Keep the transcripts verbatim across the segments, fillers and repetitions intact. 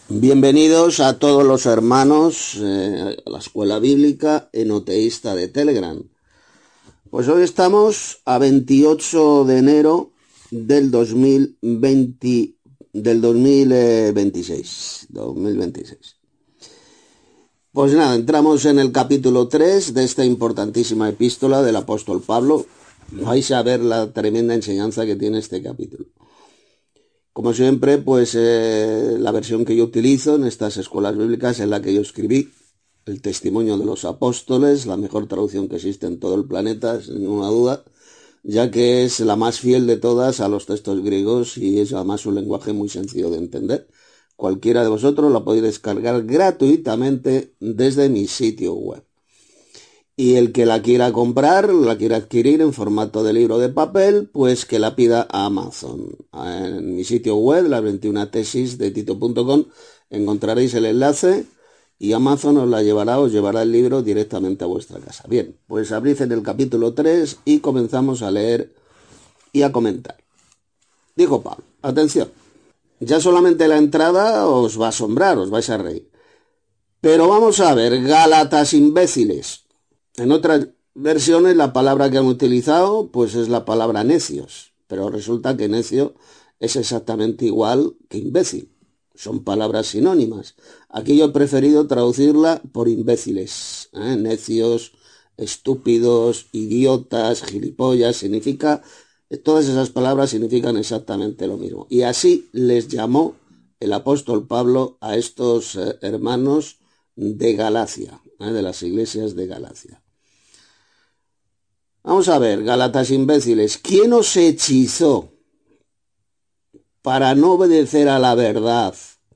Bienvenidos a todos los hermanos eh, a la Escuela Bíblica Enoteísta de Telegram. Pues hoy estamos a veintiocho de enero del dos mil veinte, del dos mil veintiséis. Pues nada, entramos en el capítulo tres de esta importantísima epístola del apóstol Pablo. Vais a ver la tremenda enseñanza que tiene este capítulo. Como siempre, pues eh, la versión que yo utilizo en estas escuelas bíblicas es la que yo escribí, el testimonio de los apóstoles, la mejor traducción que existe en todo el planeta, sin ninguna duda, ya que es la más fiel de todas a los textos griegos y es además un lenguaje muy sencillo de entender. Cualquiera de vosotros la podéis descargar gratuitamente desde mi sitio web. Y el que la quiera comprar, la quiera adquirir en formato de libro de papel, pues que la pida a Amazon. En mi sitio web, las veintiuna tesis de tito punto com, encontraréis el enlace y Amazon os la llevará, os llevará el libro directamente a vuestra casa. Bien, pues abrid en el capítulo tres y comenzamos a leer y a comentar. Dijo Pablo, atención, ya solamente la entrada os va a asombrar, os vais a reír. Pero vamos a ver, Gálatas imbéciles. En otras versiones la palabra que han utilizado pues es la palabra necios, pero resulta que necio es exactamente igual que imbécil. Son palabras sinónimas. Aquí yo he preferido traducirla por imbéciles, ¿eh? Necios, estúpidos, idiotas, gilipollas, significa, todas esas palabras significan exactamente lo mismo. Y así les llamó el apóstol Pablo a estos eh, hermanos de Galacia, ¿eh? de las iglesias de Galacia. Vamos a ver, Gálatas imbéciles, ¿quién os hechizó para no obedecer a la verdad?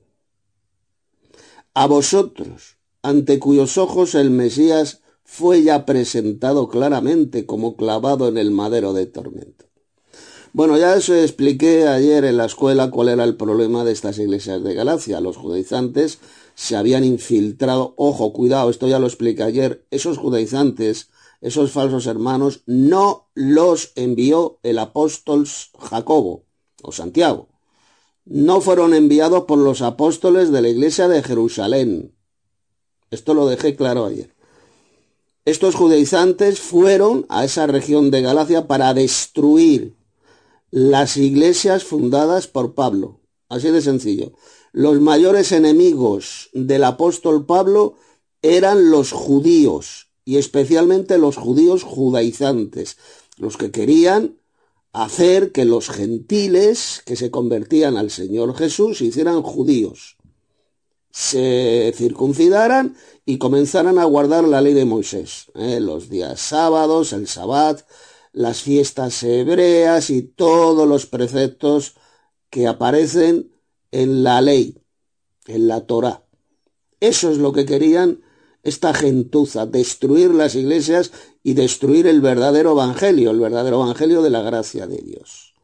A vosotros, ante cuyos ojos el Mesías fue ya presentado claramente como clavado en el madero de tormento. Bueno, ya eso expliqué ayer en la escuela cuál era el problema de estas iglesias de Galacia. Los judaizantes se habían infiltrado, ojo, cuidado, esto ya lo expliqué ayer, esos judaizantes, esos falsos hermanos, no los envió el apóstol Jacobo o Santiago. No fueron enviados por los apóstoles de la iglesia de Jerusalén. Esto lo dejé claro ayer. Estos judaizantes fueron a esa región de Galacia para destruir las iglesias fundadas por Pablo. Así de sencillo. Los mayores enemigos del apóstol Pablo eran los judíos, y especialmente los judíos judaizantes, los que querían hacer que los gentiles que se convertían al Señor Jesús se hicieran judíos, se circuncidaran y comenzaran a guardar la ley de Moisés, ¿eh? los días sábados, el sabbat, las fiestas hebreas y todos los preceptos que aparecen en la ley, en la Torá. Eso es lo que querían esta gentuza, destruir las iglesias y destruir el verdadero evangelio, el verdadero evangelio de la gracia de Dios.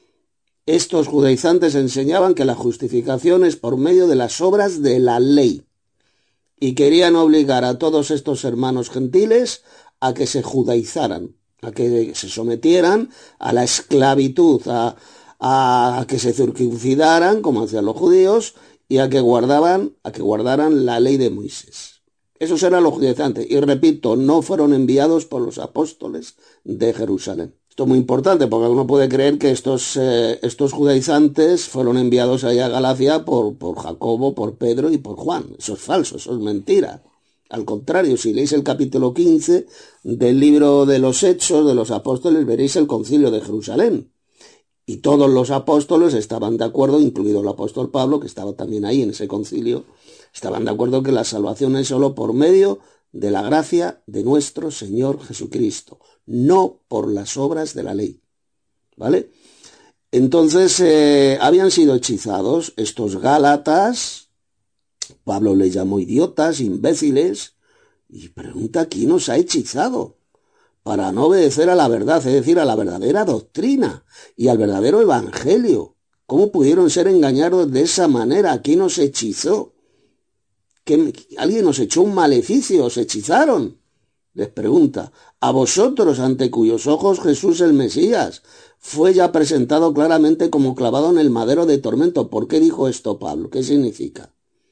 Estos judaizantes enseñaban que la justificación es por medio de las obras de la ley y querían obligar a todos estos hermanos gentiles a que se judaizaran, a que se sometieran a la esclavitud, a, a, a que se circuncidaran, como hacían los judíos, y a que guardaban, a que guardaran la ley de Moisés. Esos eran los judaizantes. Y repito, no fueron enviados por los apóstoles de Jerusalén. Esto es muy importante porque uno puede creer que estos, eh, estos judaizantes fueron enviados allá a Galacia por, por Jacobo, por Pedro y por Juan. Eso es falso, eso es mentira. Al contrario, si leéis el capítulo quince del libro de los Hechos de los Apóstoles, veréis el concilio de Jerusalén. Y todos los apóstoles estaban de acuerdo, incluido el apóstol Pablo, que estaba también ahí en ese concilio, estaban de acuerdo que la salvación es solo por medio de la gracia de nuestro Señor Jesucristo, no por las obras de la ley. ¿Vale? Entonces, eh, habían sido hechizados estos gálatas, Pablo les llamó idiotas, imbéciles, y pregunta, ¿quién nos ha hechizado? Para no obedecer a la verdad, es decir, a la verdadera doctrina y al verdadero evangelio. ¿Cómo pudieron ser engañados de esa manera? ¿Quién nos hechizó? ¿Que alguien nos echó un maleficio? ¿Os hechizaron? Les pregunta. A vosotros, ante cuyos ojos Jesús el Mesías fue ya presentado claramente como clavado en el madero de tormento. ¿Por qué dijo esto Pablo? ¿Qué significa?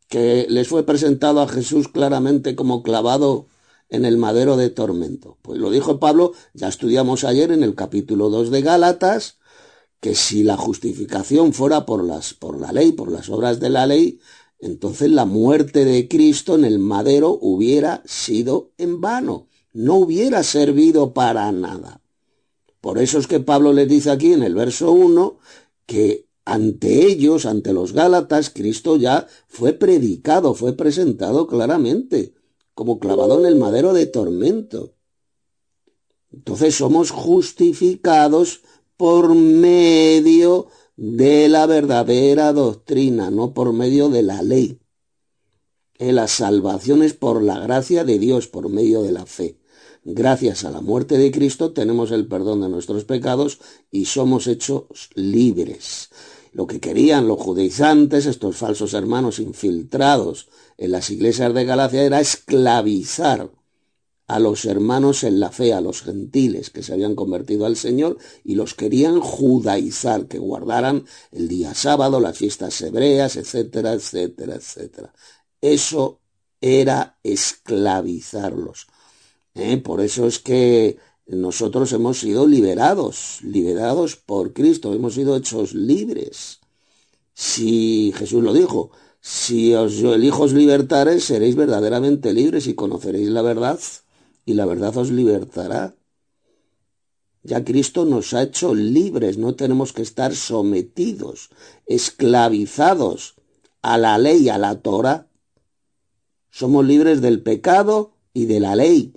que les fue presentado a Jesús claramente como clavado en el madero de tormento. Pues lo dijo Pablo, ya estudiamos ayer en el capítulo dos de Gálatas, que si la justificación fuera por las, por la ley, por las obras de la ley, entonces la muerte de Cristo en el madero hubiera sido en vano, no hubiera servido para nada. Por eso es que Pablo les dice aquí en el verso uno que ante ellos, ante los Gálatas, Cristo ya fue predicado, fue presentado claramente, como clavado en el madero de tormento. Entonces somos justificados por medio de la verdadera doctrina, no por medio de la ley. Eh, la salvación es por la gracia de Dios, por medio de la fe. Gracias a la muerte de Cristo tenemos el perdón de nuestros pecados y somos hechos libres. Lo que querían los judaizantes, estos falsos hermanos infiltrados en las iglesias de Galacia, era esclavizar a los hermanos en la fe, a los gentiles que se habían convertido al Señor, y los querían judaizar, que guardaran el día sábado, las fiestas hebreas, etcétera, etcétera, etcétera. Eso era esclavizarlos. ¿Eh? Por eso es que nosotros hemos sido liberados, liberados por Cristo, hemos sido hechos libres. Si Jesús lo dijo, si os yo elijo os libertares, seréis verdaderamente libres y conoceréis la verdad, y la verdad os libertará. Ya Cristo nos ha hecho libres, no tenemos que estar sometidos, esclavizados a la ley, a la Torá. Somos libres del pecado y de la ley.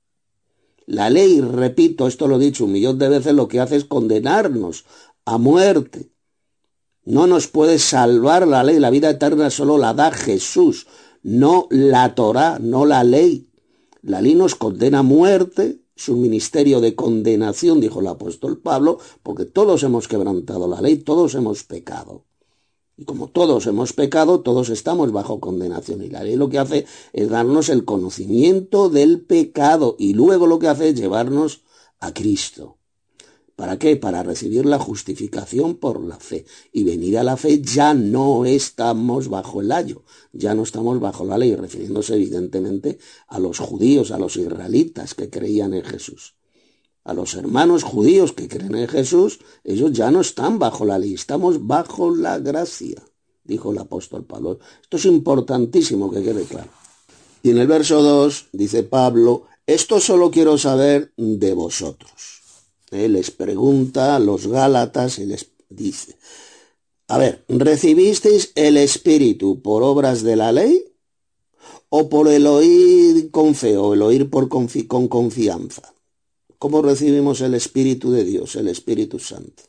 La ley, repito, esto lo he dicho un millón de veces, lo que hace es condenarnos a muerte. No nos puede salvar la ley, la vida eterna solo la da Jesús, no la Torá, no la ley. La ley nos condena a muerte, es un ministerio de condenación, dijo el apóstol Pablo, porque todos hemos quebrantado la ley, todos hemos pecado. Y como todos hemos pecado, todos estamos bajo condenación. Y la ley lo que hace es darnos el conocimiento del pecado y luego lo que hace es llevarnos a Cristo. ¿Para qué? Para recibir la justificación por la fe. Y venir a la fe ya no estamos bajo el ayo, ya no estamos bajo la ley, refiriéndose evidentemente a los judíos, a los israelitas que creían en Jesús. A los hermanos judíos que creen en Jesús, ellos ya no están bajo la ley, estamos bajo la gracia, dijo el apóstol Pablo. Esto es importantísimo que quede claro. Y en el verso dos dice Pablo, esto solo quiero saber de vosotros. Él les pregunta a los Gálatas y les dice, a ver, ¿recibisteis el Espíritu por obras de la ley o por el oír con fe o el oír por confi- con confianza? ¿Cómo recibimos el Espíritu de Dios, el Espíritu Santo?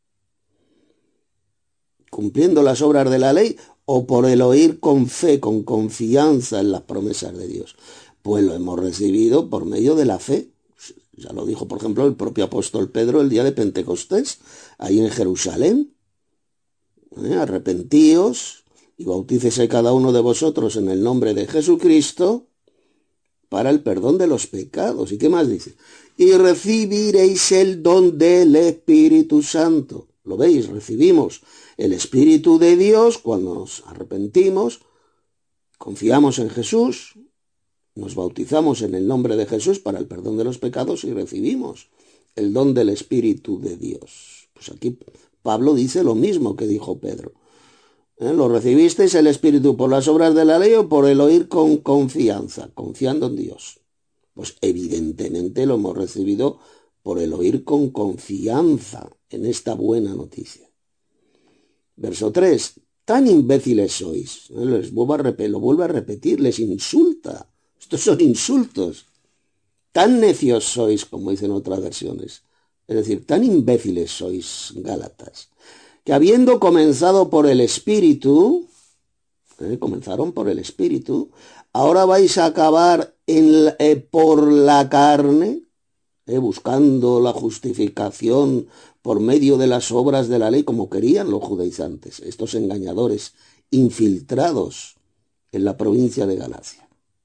¿Cumpliendo las obras de la ley o por el oír con fe, con confianza en las promesas de Dios? Pues lo hemos recibido por medio de la fe. Ya lo dijo, por ejemplo, el propio apóstol Pedro el día de Pentecostés, ahí en Jerusalén. ¿Eh? Arrepentíos y bautícese cada uno de vosotros en el nombre de Jesucristo para el perdón de los pecados. ¿Y qué más dice? Y recibiréis el don del Espíritu Santo. ¿Lo veis? Recibimos el Espíritu de Dios cuando nos arrepentimos, confiamos en Jesús, nos bautizamos en el nombre de Jesús para el perdón de los pecados y recibimos el don del Espíritu de Dios. Pues aquí Pablo dice lo mismo que dijo Pedro. ¿Eh? ¿Lo recibisteis el Espíritu por las obras de la ley o por el oír con confianza, confiando en Dios? Pues evidentemente lo hemos recibido por el oír con confianza en esta buena noticia. Verso tres. Tan imbéciles sois. ¿Eh? Les vuelvo a repetir, lo vuelvo a repetir, les insulta. Estos son insultos. Tan necios sois, como dicen otras versiones. Es decir, tan imbéciles sois, Gálatas, que habiendo comenzado por el Espíritu, ¿eh? comenzaron por el Espíritu, ahora vais a acabar en la, eh, por la carne, eh, buscando la justificación por medio de las obras de la ley, como querían los judaizantes, estos engañadores infiltrados en la provincia de Galacia.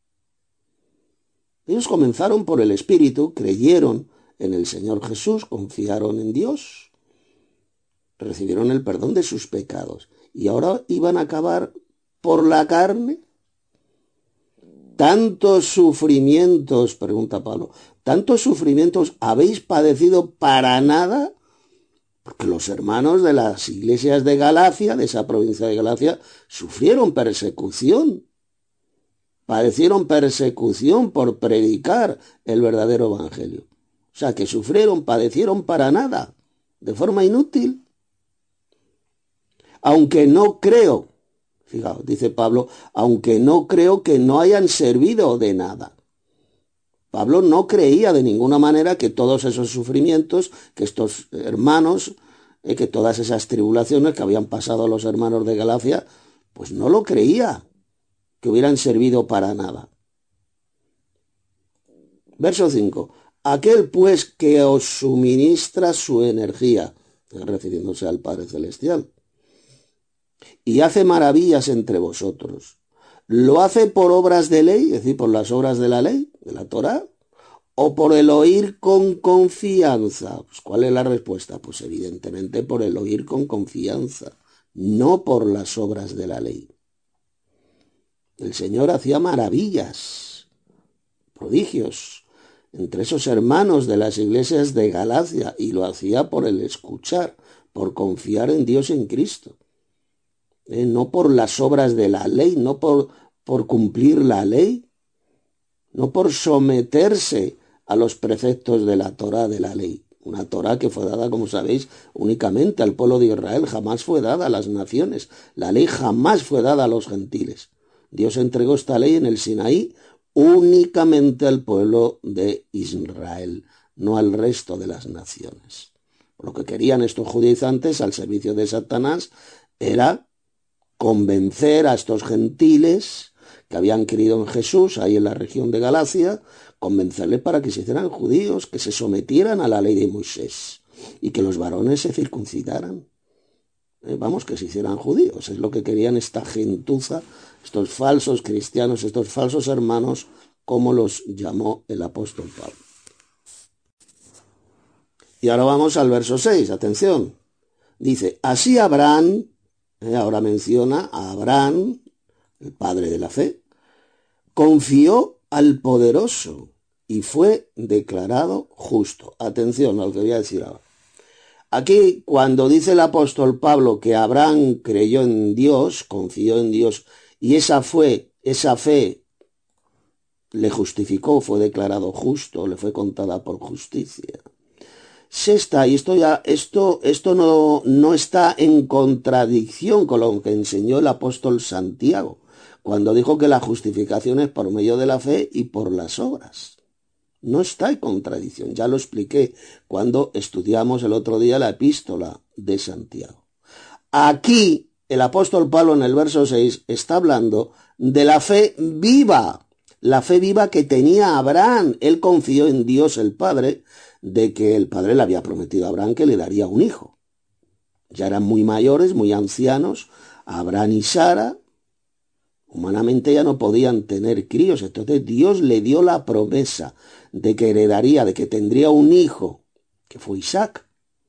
Ellos comenzaron por el Espíritu, creyeron en el Señor Jesús, confiaron en Dios, recibieron el perdón de sus pecados y ahora iban a acabar por la carne? ¿Tantos sufrimientos, pregunta Pablo, tantos sufrimientos habéis padecido para nada? Porque los hermanos de las iglesias de Galacia, de esa provincia de Galacia, sufrieron persecución. Padecieron persecución por predicar el verdadero evangelio. O sea, que sufrieron, padecieron para nada, de forma inútil. Aunque no creo, fijaos, dice Pablo, aunque no creo que no hayan servido de nada. Pablo no creía de ninguna manera que todos esos sufrimientos, que estos hermanos, eh, que todas esas tribulaciones que habían pasado los hermanos de Galacia, pues no lo creía, que hubieran servido para nada. Verso cinco. Aquel pues que os suministra su energía, refiriéndose al Padre Celestial, y hace maravillas entre vosotros, ¿lo hace por obras de ley, es decir, por las obras de la ley, de la Torá, o por el oír con confianza? Pues, ¿cuál es la respuesta? Pues evidentemente por el oír con confianza, no por las obras de la ley. El Señor hacía maravillas, prodigios, entre esos hermanos de las iglesias de Galacia, y lo hacía por el escuchar, por confiar en Dios, en Cristo. Eh, no por las obras de la ley, no por, por cumplir la ley, no por someterse a los preceptos de la Torá, de la ley. Una Torá que fue dada, como sabéis, únicamente al pueblo de Israel, jamás fue dada a las naciones. La ley jamás fue dada a los gentiles. Dios entregó esta ley en el Sinaí únicamente al pueblo de Israel, no al resto de las naciones. Lo que querían estos judaizantes al servicio de Satanás era convencer a estos gentiles que habían creído en Jesús ahí en la región de Galacia, convencerles para que se hicieran judíos, que se sometieran a la ley de Moisés y que los varones se circuncidaran. Eh, vamos, que se hicieran judíos. Es lo que querían esta gentuza, estos falsos cristianos, estos falsos hermanos, como los llamó el apóstol Pablo. Y ahora vamos al verso seis, atención. Dice, así Abraham, eh, ahora menciona a Abraham, el padre de la fe, confió al poderoso y fue declarado justo. Atención a lo que voy a decir ahora. Aquí, cuando dice el apóstol Pablo que Abraham creyó en Dios, confió en Dios, y esa fue, esa fe le justificó, fue declarado justo, le fue contada por justicia. Se está, y esto ya, esto, esto no, no está en contradicción con lo que enseñó el apóstol Santiago, cuando dijo que la justificación es por medio de la fe y por las obras. No está en contradicción, ya lo expliqué cuando estudiamos el otro día la epístola de Santiago. Aquí el apóstol Pablo en el verso seis está hablando de la fe viva, la fe viva que tenía Abraham. Él confió en Dios el Padre, de que el Padre le había prometido a Abraham que le daría un hijo. Ya eran muy mayores, muy ancianos, Abraham y Sara. Humanamente ya no podían tener críos, entonces Dios le dio la promesa de que heredaría, de que tendría un hijo, que fue Isaac.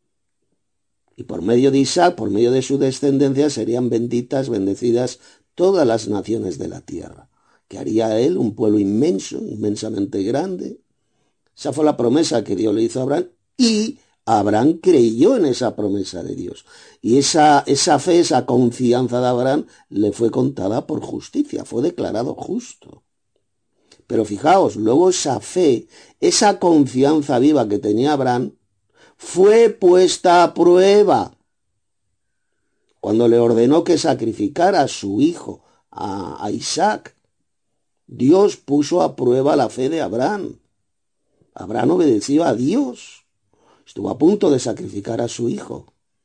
Y por medio de Isaac, por medio de su descendencia, serían benditas, bendecidas todas las naciones de la tierra, que haría él un pueblo inmenso, inmensamente grande. Esa fue la promesa que Dios le hizo a Abraham, y Abraham creyó en esa promesa de Dios. Y esa, esa fe, esa confianza de Abraham le fue contada por justicia, fue declarado justo. Pero fijaos, luego esa fe, esa confianza viva que tenía Abraham, fue puesta a prueba cuando le ordenó que sacrificara a su hijo, a, a Isaac. Dios puso a prueba la fe de Abraham. Abraham obedeció a Dios. Estuvo a punto de sacrificar a su hijo.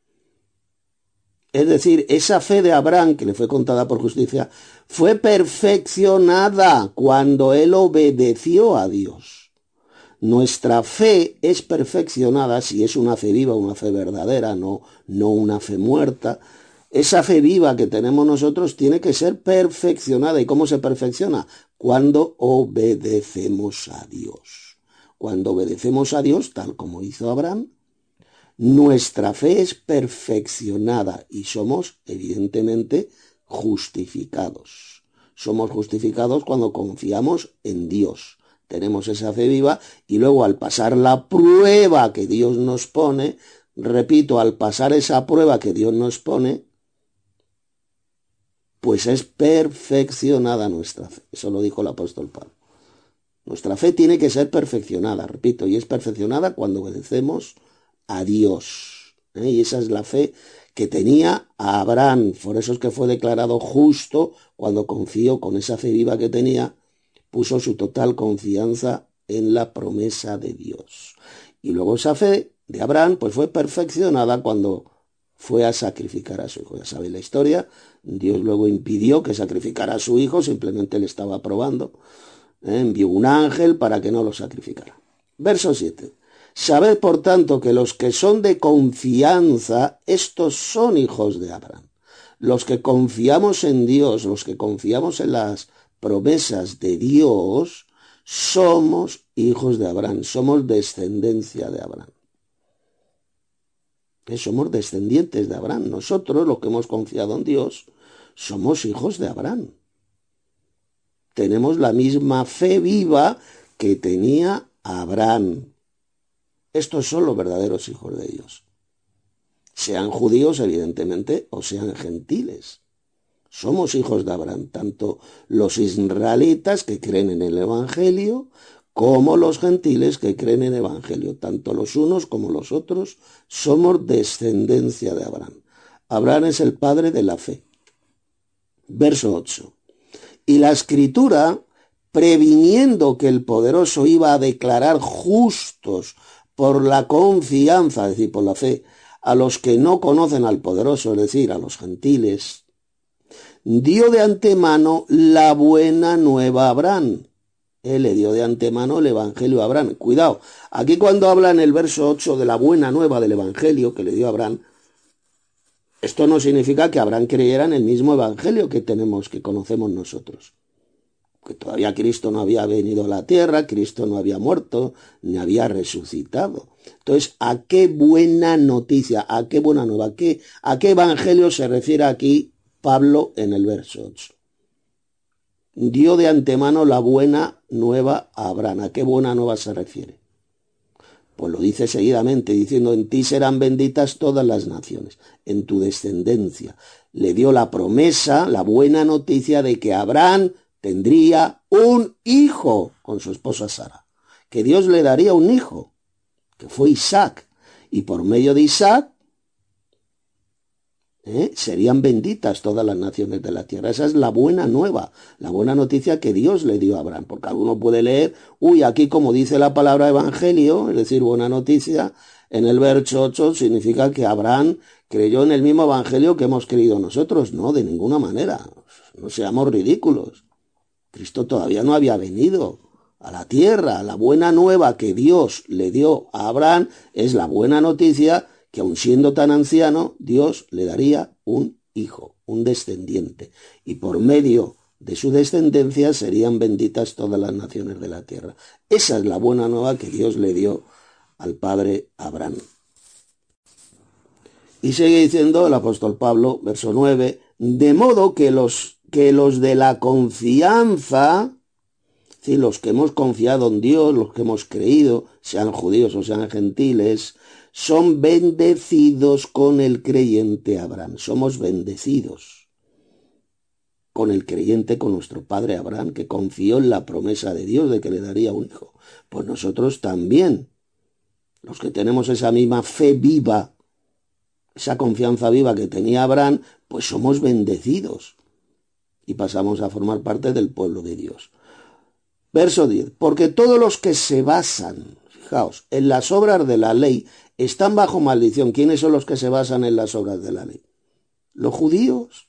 Es decir, esa fe de Abraham, que le fue contada por justicia, fue perfeccionada cuando él obedeció a Dios. Nuestra fe es perfeccionada si es una fe viva, una fe verdadera, no, no una fe muerta. Esa fe viva que tenemos nosotros tiene que ser perfeccionada. ¿Y cómo se perfecciona? Cuando obedecemos a Dios. Cuando obedecemos a Dios, tal como hizo Abraham, nuestra fe es perfeccionada y somos, evidentemente, justificados. Somos justificados cuando confiamos en Dios. Tenemos esa fe viva y luego al pasar la prueba que Dios nos pone, repito, al pasar esa prueba que Dios nos pone, pues es perfeccionada nuestra fe. Eso lo dijo el apóstol Pablo. Nuestra fe tiene que ser perfeccionada, repito, y es perfeccionada cuando obedecemos a Dios. ¿eh? Y esa es la fe que tenía Abraham. Por eso es que fue declarado justo cuando confió con esa fe viva que tenía, puso su total confianza en la promesa de Dios. Y luego esa fe de Abraham pues fue perfeccionada cuando fue a sacrificar a su hijo. Ya sabéis la historia, Dios luego impidió que sacrificara a su hijo, simplemente le estaba probando. ¿eh? Envió un ángel para que no lo sacrificara. Verso siete. Sabed por tanto que los que son de confianza, estos son hijos de Abraham. Los que confiamos en Dios, los que confiamos en las promesas de Dios, somos hijos de Abraham, somos descendencia de Abraham. ¿Eh? Somos descendientes de Abraham. Nosotros, los que hemos confiado en Dios, somos hijos de Abraham. Tenemos la misma fe viva que tenía Abraham. Estos son los verdaderos hijos de Dios. Sean judíos, evidentemente, o sean gentiles. Somos hijos de Abraham, tanto los israelitas que creen en el Evangelio, como los gentiles que creen en el Evangelio. Tanto los unos como los otros somos descendencia de Abraham. Abraham es el padre de la fe. Verso ocho. Y la Escritura, previniendo que el Poderoso iba a declarar justos por la confianza, es decir, por la fe, a los que no conocen al Poderoso, es decir, a los gentiles, dio de antemano la buena nueva a Abraham. Él le dio de antemano el Evangelio a Abraham. Cuidado, aquí cuando habla en el verso ocho de la buena nueva del Evangelio que le dio a Abraham, esto no significa que Abraham creyera en el mismo Evangelio que tenemos, que conocemos nosotros. Que todavía Cristo no había venido a la tierra, Cristo no había muerto, ni había resucitado. Entonces, ¿a qué buena noticia, a qué buena nueva, a qué, a qué Evangelio se refiere aquí Pablo en el verso ocho? Dio de antemano la buena nueva a Abraham. ¿A qué buena nueva se refiere? Pues lo dice seguidamente, diciendo, en ti serán benditas todas las naciones, en tu descendencia. Le dio la promesa, la buena noticia de que Abraham tendría un hijo con su esposa Sara, que Dios le daría un hijo, que fue Isaac, y por medio de Isaac ¿eh? serían benditas todas las naciones de la tierra. Esa es la buena nueva, la buena noticia que Dios le dio a Abraham, porque alguno puede leer, uy, aquí como dice la palabra evangelio, es decir, buena noticia, en el verso ocho significa que Abraham creyó en el mismo evangelio que hemos creído nosotros. No, de ninguna manera, no seamos ridículos. Cristo todavía no había venido a la tierra. La buena nueva que Dios le dio a Abraham es la buena noticia que aun siendo tan anciano, Dios le daría un hijo, un descendiente, y por medio de su descendencia serían benditas todas las naciones de la tierra. Esa es la buena nueva que Dios le dio al padre Abraham. Y sigue diciendo el apóstol Pablo, verso nueve, de modo que los, que los de la confianza, ¿sí? Los que hemos confiado en Dios, los que hemos creído, sean judíos o sean gentiles, son bendecidos con el creyente Abraham. Somos bendecidos con el creyente, con nuestro padre Abraham, que confió en la promesa de Dios de que le daría un hijo. Pues nosotros también, los que tenemos esa misma fe viva, esa confianza viva que tenía Abraham, pues somos bendecidos y pasamos a formar parte del pueblo de Dios. Verso diez, porque todos los que se basan, fijaos, en las obras de la ley, están bajo maldición. ¿Quiénes son los que se basan en las obras de la ley? Los judíos,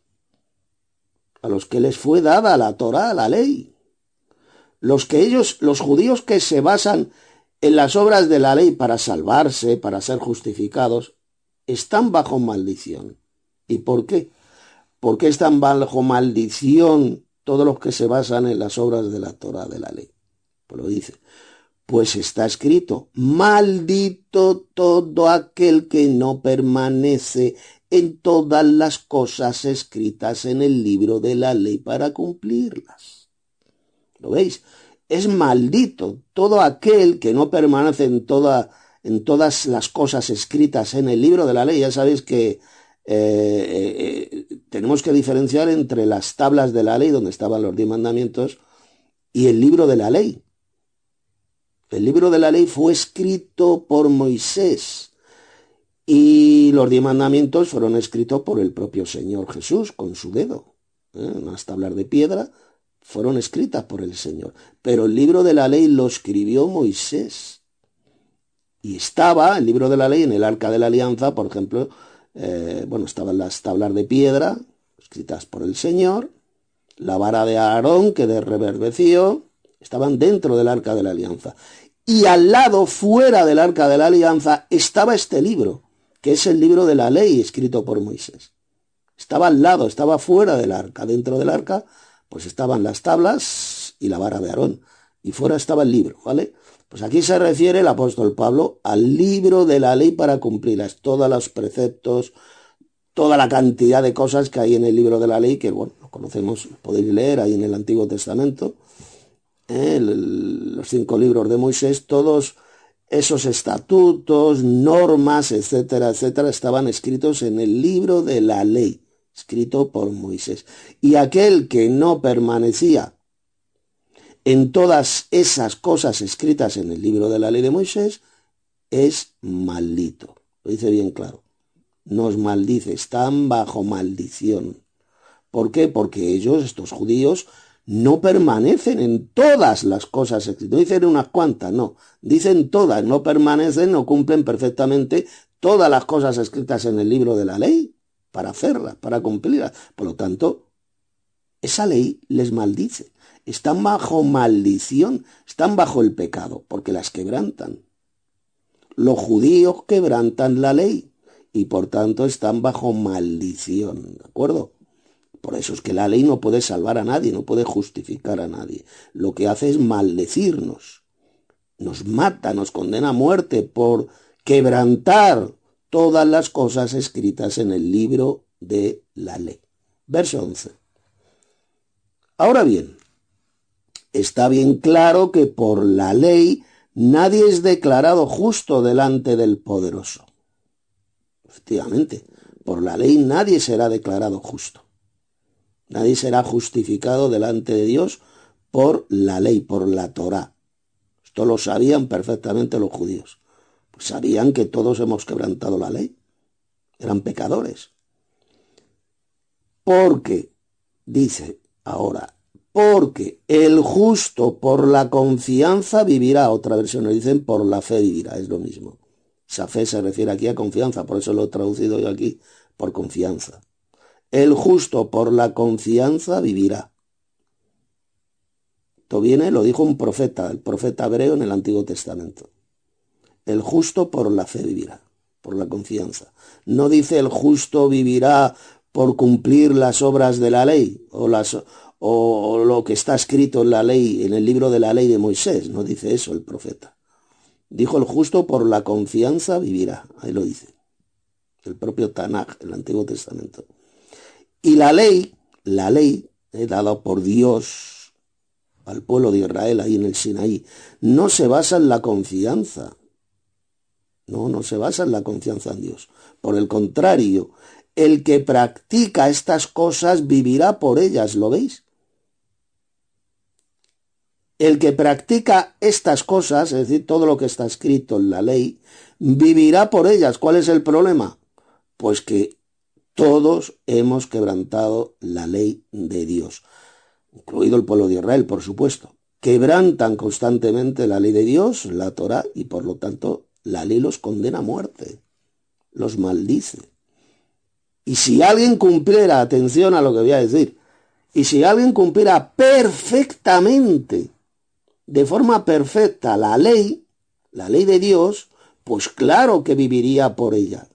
a los que les fue dada la Torá, la ley. Los que ellos, los judíos que se basan en las obras de la ley para salvarse, para ser justificados, están bajo maldición. ¿Y por qué? ¿Por qué están bajo maldición todos los que se basan en las obras de la Torá, de la ley? Pues lo dice. Pues está escrito, maldito todo aquel que no permanece en todas las cosas escritas en el libro de la ley para cumplirlas. ¿Lo veis? Es maldito todo aquel que no permanece en, toda, en todas las cosas escritas en el libro de la ley. Ya sabéis que eh, eh, tenemos que diferenciar entre las tablas de la ley, donde estaban los diez mandamientos, y el libro de la ley. El libro de la ley fue escrito por Moisés y los diez mandamientos fueron escritos por el propio Señor Jesús con su dedo. ¿Eh? Unas tablas de piedra fueron escritas por el Señor, pero el libro de la ley lo escribió Moisés. Y estaba el libro de la ley en el Arca de la Alianza, por ejemplo, eh, bueno, estaban las tablas de piedra escritas por el Señor, la vara de Aarón que de reverdeció, estaban dentro del Arca de la Alianza. Y al lado, fuera del Arca de la Alianza, estaba este libro, que es el libro de la ley escrito por Moisés. Estaba al lado, estaba fuera del arca. Dentro del arca, pues estaban las tablas y la vara de Aarón. Y fuera estaba el libro, ¿vale? Pues aquí se refiere el apóstol Pablo al libro de la ley para cumplirlas. Todos los preceptos, toda la cantidad de cosas que hay en el libro de la ley, que bueno, lo conocemos, podéis leer ahí en el Antiguo Testamento. ¿eh? El, los cinco libros de Moisés, todos esos estatutos, normas, etcétera, etcétera, estaban escritos en el libro de la ley, escrito por Moisés. Y aquel que no permanecía en todas esas cosas escritas en el libro de la ley de Moisés, es maldito. Lo dice bien claro. Nos maldice, están bajo maldición. ¿Por qué? Porque ellos, estos judíos, no permanecen en todas las cosas escritas. No dicen unas cuantas, no. Dicen todas, no permanecen, no cumplen perfectamente todas las cosas escritas en el libro de la ley para hacerlas, para cumplirlas. Por lo tanto, esa ley les maldice. Están bajo maldición, están bajo el pecado, porque las quebrantan. Los judíos quebrantan la ley y por tanto están bajo maldición, ¿de acuerdo? Por eso es que la ley no puede salvar a nadie, no puede justificar a nadie. Lo que hace es maldecirnos. Nos mata, nos condena a muerte por quebrantar todas las cosas escritas en el libro de la ley. Verso once. Ahora bien, está bien claro que por la ley nadie es declarado justo delante del poderoso. Efectivamente, por la ley nadie será declarado justo. Nadie será justificado delante de Dios por la ley, por la Torá. Esto lo sabían perfectamente los judíos. Pues sabían que todos hemos quebrantado la ley. Eran pecadores. Porque, dice ahora, porque el justo por la confianza vivirá. Otra versión nos dicen por la fe vivirá, es lo mismo. Esa fe se refiere aquí a confianza, por eso lo he traducido yo aquí por confianza. El justo por la confianza vivirá. Esto viene, lo dijo un profeta, el profeta hebreo en el Antiguo Testamento. El justo por la fe vivirá, por la confianza. No dice el justo vivirá por cumplir las obras de la ley o, las, o lo que está escrito en la ley, en el libro de la ley de Moisés. No dice eso el profeta. Dijo el justo por la confianza vivirá. Ahí lo dice. El propio Tanaj, el Antiguo Testamento. Y la ley, la ley eh, dada por Dios al pueblo de Israel ahí en el Sinaí, no se basa en la confianza. No, no se basa en la confianza en Dios. Por el contrario, el que practica estas cosas vivirá por ellas, ¿lo veis? El que practica estas cosas, es decir, todo lo que está escrito en la ley, vivirá por ellas. ¿Cuál es el problema? Pues que todos hemos quebrantado la ley de Dios, incluido el pueblo de Israel, por supuesto. Quebrantan constantemente la ley de Dios, la Torá, y por lo tanto la ley los condena a muerte, los maldice. Y si alguien cumpliera, atención a lo que voy a decir, y si alguien cumpliera perfectamente, de forma perfecta, la ley, la ley de Dios, pues claro que viviría por ella.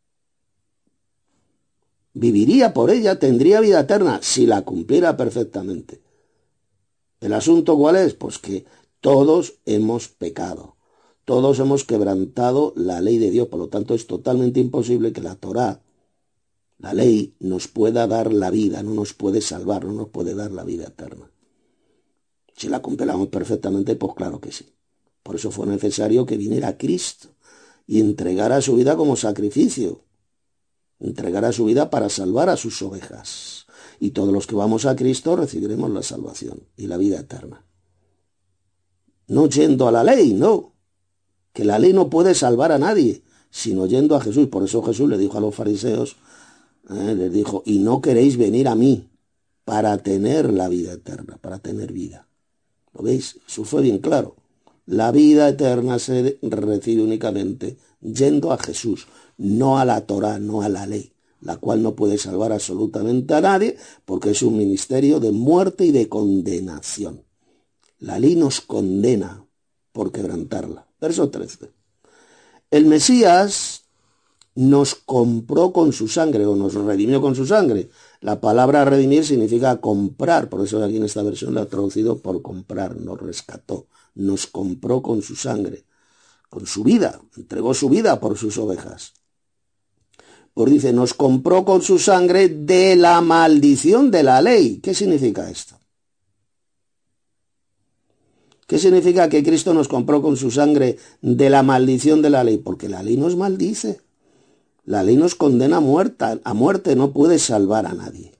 Viviría por ella, tendría vida eterna, si la cumpliera perfectamente. ¿El asunto cuál es? Pues que todos hemos pecado. Todos hemos quebrantado la ley de Dios. Por lo tanto, es totalmente imposible que la Torá, la ley nos pueda dar la vida, no nos puede salvar, no nos puede dar la vida eterna. Si la cumplamos perfectamente, pues claro que sí. Por eso fue necesario que viniera Cristo y entregara su vida como sacrificio. Entregara su vida para salvar a sus ovejas. Y todos los que vamos a Cristo recibiremos la salvación y la vida eterna. No yendo a la ley, no. Que la ley no puede salvar a nadie, sino yendo a Jesús. Por eso Jesús le dijo a los fariseos, eh, les dijo, y no queréis venir a mí para tener la vida eterna, para tener vida. ¿Lo veis? Eso fue bien claro. La vida eterna se recibe únicamente yendo a Jesús, no a la Torá, no a la ley, la cual no puede salvar absolutamente a nadie porque es un ministerio de muerte y de condenación. La ley nos condena por quebrantarla. Verso trece. El Mesías nos compró con su sangre o nos redimió con su sangre. La palabra redimir significa comprar, por eso aquí en esta versión la ha traducido por comprar, nos rescató, nos compró con su sangre, con su vida, entregó su vida por sus ovejas. Pues dice, nos compró con su sangre de la maldición de la ley. ¿Qué significa esto? ¿Qué significa que Cristo nos compró con su sangre de la maldición de la ley? Porque la ley nos maldice. La ley nos condena a muerte, a muerte, no puede salvar a nadie.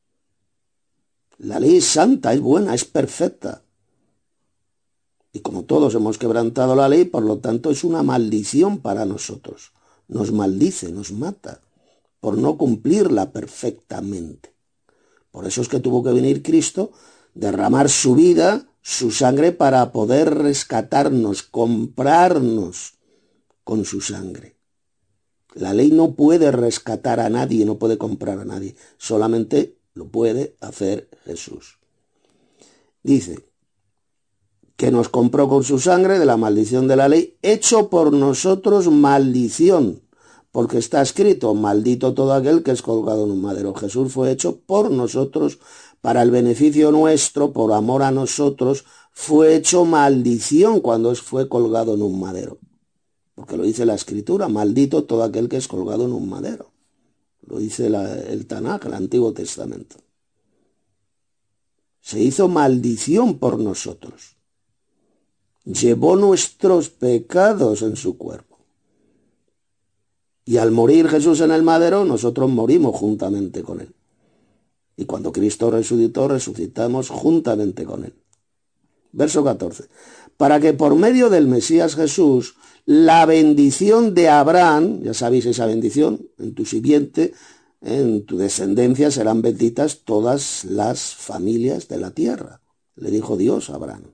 La ley es santa, es buena, es perfecta. Y como todos hemos quebrantado la ley, por lo tanto es una maldición para nosotros. Nos maldice, nos mata, por no cumplirla perfectamente. Por eso es que tuvo que venir Cristo, derramar su vida, su sangre, para poder rescatarnos, comprarnos con su sangre. La ley no puede rescatar a nadie, no puede comprar a nadie. Solamente lo puede hacer Jesús. Dice que nos compró con su sangre de la maldición de la ley, hecho por nosotros maldición, porque está escrito, maldito todo aquel que es colgado en un madero. Jesús fue hecho por nosotros, para el beneficio nuestro, por amor a nosotros, fue hecho maldición cuando fue colgado en un madero. Porque lo dice la Escritura, maldito todo aquel que es colgado en un madero. Lo dice la, el Tanaj, el Antiguo Testamento. Se hizo maldición por nosotros. Llevó nuestros pecados en su cuerpo. Y al morir Jesús en el madero, nosotros morimos juntamente con él. Y cuando Cristo resucitó, resucitamos juntamente con él. Verso catorce. Para que por medio del Mesías Jesús, la bendición de Abraham, ya sabéis esa bendición, en tu simiente, en tu descendencia serán benditas todas las familias de la tierra. Le dijo Dios a Abraham.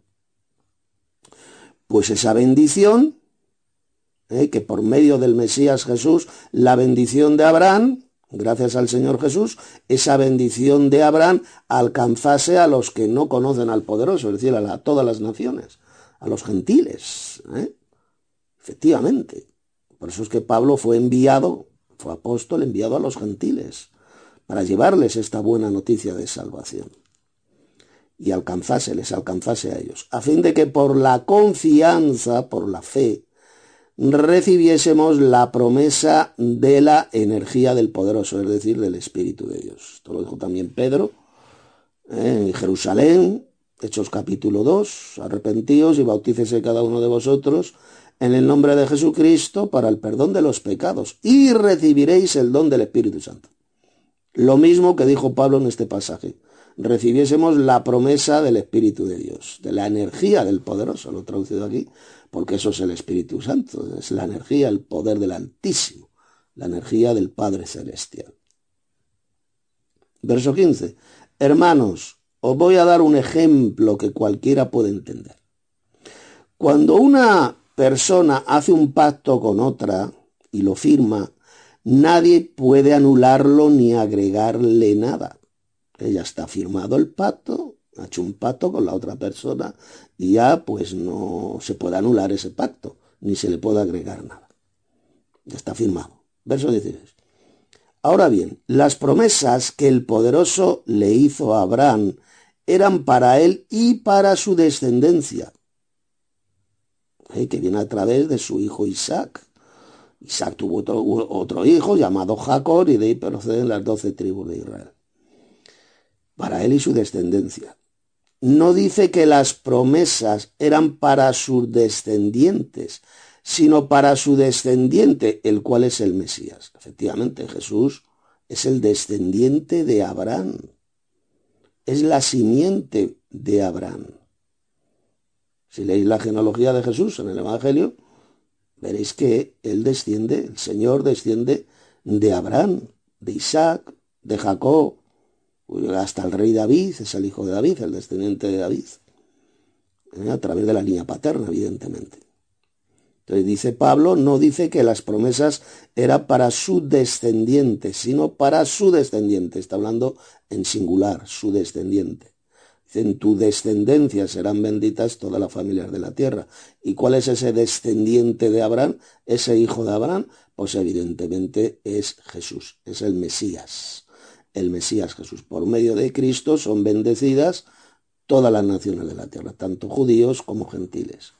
Pues esa bendición, eh, que por medio del Mesías Jesús, la bendición de Abraham, gracias al Señor Jesús, esa bendición de Abraham alcanzase a los que no conocen al poderoso, es decir, a, la, a todas las naciones, a los gentiles. ¿eh? Efectivamente. Por eso es que Pablo fue enviado, fue apóstol enviado a los gentiles, para llevarles esta buena noticia de salvación. Y alcanzase, les alcanzase a ellos, a fin de que por la confianza, por la fe, recibiésemos la promesa de la energía del poderoso, es decir, del Espíritu de Dios. Esto lo dijo también Pedro eh, en Jerusalén, Hechos capítulo dos, arrepentíos y bautícese cada uno de vosotros en el nombre de Jesucristo para el perdón de los pecados y recibiréis el don del Espíritu Santo. Lo mismo que dijo Pablo en este pasaje, recibiésemos la promesa del Espíritu de Dios, de la energía del poderoso, lo he traducido aquí, porque eso es el Espíritu Santo, es la energía, el poder del Altísimo, la energía del Padre Celestial. Verso quince. Hermanos, os voy a dar un ejemplo que cualquiera puede entender. Cuando una persona hace un pacto con otra y lo firma, nadie puede anularlo ni agregarle nada. Ya está firmado el pacto, ha hecho un pacto con la otra persona y ya pues no se puede anular ese pacto, ni se le puede agregar nada. Ya está firmado. Verso dieciséis. Ahora bien, las promesas que el poderoso le hizo a Abraham eran para él y para su descendencia, ¿eh? que viene a través de su hijo Isaac. Isaac tuvo otro, otro hijo llamado Jacob y de ahí proceden las doce tribus de Israel. Para él y su descendencia. No dice que las promesas eran para sus descendientes, sino para su descendiente, el cual es el Mesías. Efectivamente, Jesús es el descendiente de Abraham. Es la simiente de Abraham. Si leéis la genealogía de Jesús en el Evangelio, veréis que él desciende, el Señor desciende de Abraham, de Isaac, de Jacob, hasta el rey David, es el hijo de David, el descendiente de David, a través de la línea paterna, evidentemente. Entonces dice Pablo, no dice que las promesas eran para su descendiente, sino para su descendiente. Está hablando en singular, su descendiente. Dice, en tu descendencia serán benditas todas las familias de la tierra. ¿Y cuál es ese descendiente de Abraham? Ese hijo de Abraham, pues evidentemente es Jesús, es el Mesías. El Mesías Jesús. Por medio de Cristo son bendecidas todas las naciones de la tierra, tanto judíos como gentiles.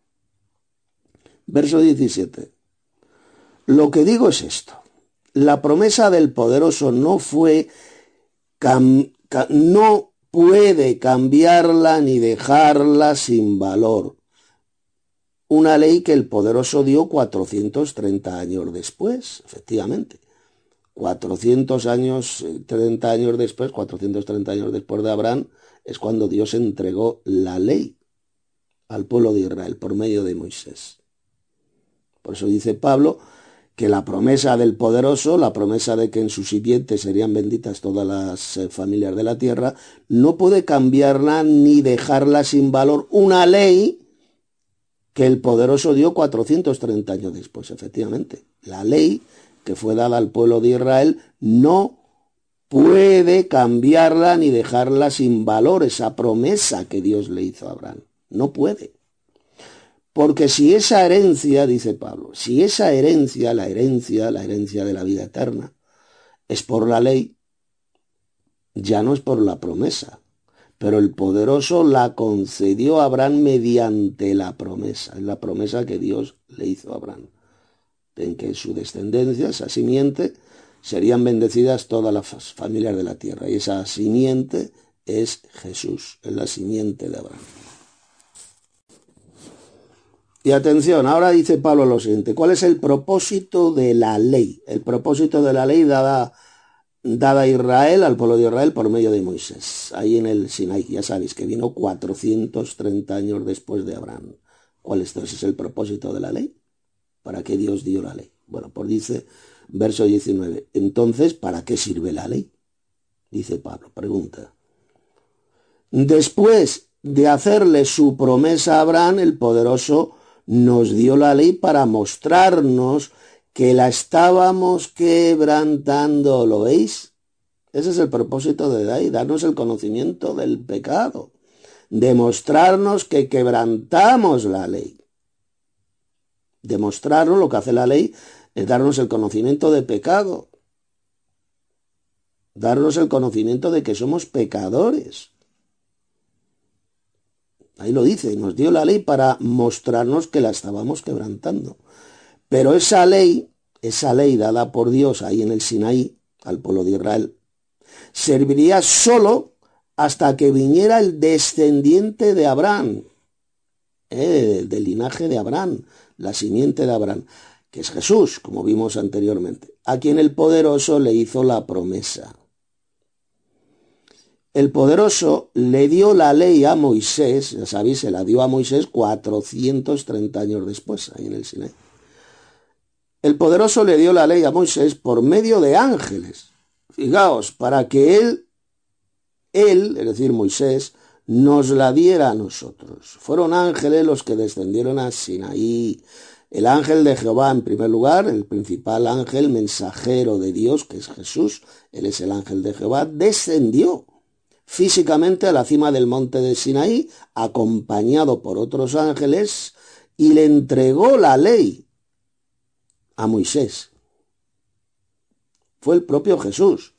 Verso diecisiete. Lo que digo es esto. La promesa del poderoso no fue, cam, ca, no puede cambiarla ni dejarla sin valor. Una ley que el poderoso dio cuatrocientos treinta años después, efectivamente. cuatrocientos años, treinta años después, cuatrocientos treinta años después de Abraham, es cuando Dios entregó la ley al pueblo de Israel por medio de Moisés. Por eso dice Pablo que la promesa del poderoso, la promesa de que en su simiente serían benditas todas las familias de la tierra, no puede cambiarla ni dejarla sin valor una ley que el poderoso dio cuatrocientos treinta años después, efectivamente. La ley que fue dada al pueblo de Israel no puede cambiarla ni dejarla sin valor, esa promesa que Dios le hizo a Abraham. No puede. Porque si esa herencia, dice Pablo, si esa herencia, la herencia, la herencia de la vida eterna, es por la ley, ya no es por la promesa. Pero el poderoso la concedió a Abraham mediante la promesa. Es la promesa que Dios le hizo a Abraham. En que su descendencia, esa simiente, serían bendecidas todas las familias de la tierra. Y esa simiente es Jesús, es la simiente de Abraham. Y atención, ahora dice Pablo lo siguiente. ¿Cuál es el propósito de la ley? El propósito de la ley dada, dada a Israel, al pueblo de Israel, por medio de Moisés. Ahí en el Sinaí, ya sabéis que vino cuatrocientos treinta años después de Abraham. ¿Cuál es entonces el propósito de la ley? ¿Para qué Dios dio la ley? Bueno, pues dice, verso diecinueve, entonces, ¿para qué sirve la ley? Dice Pablo, pregunta. Después de hacerle su promesa a Abraham, el poderoso nos dio la ley para mostrarnos que la estábamos quebrantando, ¿lo veis? Ese es el propósito de la ley, darnos el conocimiento del pecado, demostrarnos que quebrantamos la ley. Demostrarnos, lo que hace la ley es darnos el conocimiento de pecado, darnos el conocimiento de que somos pecadores. Ahí lo dice, nos dio la ley para mostrarnos que la estábamos quebrantando. Pero esa ley, esa ley dada por Dios ahí en el Sinaí, al pueblo de Israel, serviría solo hasta que viniera el descendiente de Abraham, eh, del linaje de Abraham, la simiente de Abraham, que es Jesús, como vimos anteriormente, a quien el poderoso le hizo la promesa. El poderoso le dio la ley a Moisés, ya sabéis, se la dio a Moisés cuatrocientos treinta años después, ahí en el Sinaí. El poderoso le dio la ley a Moisés por medio de ángeles. Fijaos, para que él, él, es decir, Moisés, nos la diera a nosotros. Fueron ángeles los que descendieron a Sinaí. El ángel de Jehová, en primer lugar, el principal ángel mensajero de Dios, que es Jesús, él es el ángel de Jehová, descendió físicamente a la cima del monte de Sinaí, acompañado por otros ángeles, y le entregó la ley a Moisés. Fue el propio Jesús,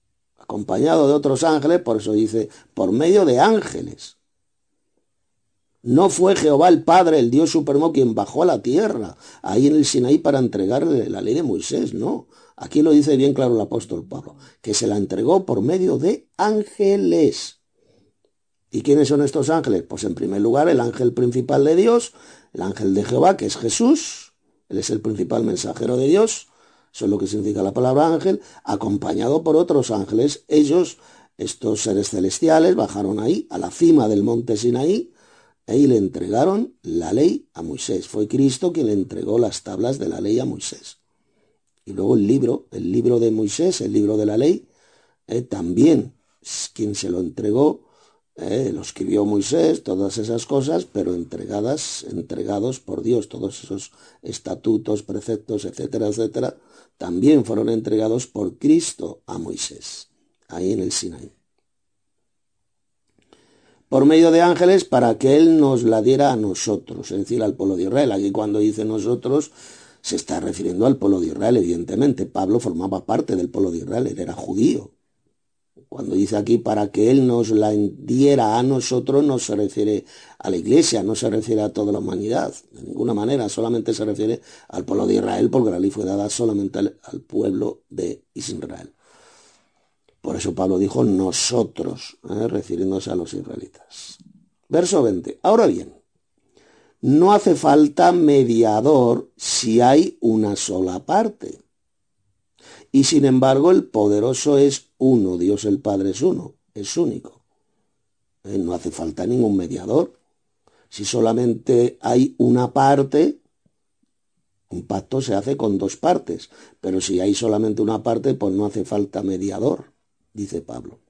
acompañado de otros ángeles, por eso dice, por medio de ángeles. No fue Jehová el Padre, el Dios supremo, quien bajó a la tierra, ahí en el Sinaí, para entregarle la ley de Moisés, no. Aquí lo dice bien claro el apóstol Pablo, que se la entregó por medio de ángeles. ¿Y quiénes son estos ángeles? Pues en primer lugar el ángel principal de Dios, el ángel de Jehová, que es Jesús. Él es el principal mensajero de Dios, eso es lo que significa la palabra ángel, acompañado por otros ángeles. Ellos, estos seres celestiales, bajaron ahí, a la cima del monte Sinaí, y le entregaron la ley a Moisés. Fue Cristo quien le entregó las tablas de la ley a Moisés. Y luego el libro, el libro de Moisés, el libro de la ley, eh, también quien se lo entregó, eh, lo escribió Moisés, todas esas cosas, pero entregadas, entregados por Dios, todos esos estatutos, preceptos, etcétera, etcétera, también fueron entregados por Cristo a Moisés, ahí en el Sinaí, por medio de ángeles, para que Él nos la diera a nosotros, es decir, al pueblo de Israel. Aquí cuando dice nosotros, se está refiriendo al pueblo de Israel, evidentemente. Pablo formaba parte del pueblo de Israel, él era judío. Cuando dice aquí para que Él nos la diera a nosotros, no se refiere a la iglesia, no se refiere a toda la humanidad, de ninguna manera, solamente se refiere al pueblo de Israel, porque la ley fue dada solamente al, al pueblo de Israel. Por eso Pablo dijo nosotros, ¿eh? refiriéndose a los israelitas. Verso veinte. Ahora bien, no hace falta mediador si hay una sola parte. Y sin embargo el poderoso es uno, Dios el Padre es uno, es único. ¿Eh? No hace falta ningún mediador. Si solamente hay una parte, un pacto se hace con dos partes. Pero si hay solamente una parte, pues no hace falta mediador, dice Pablo.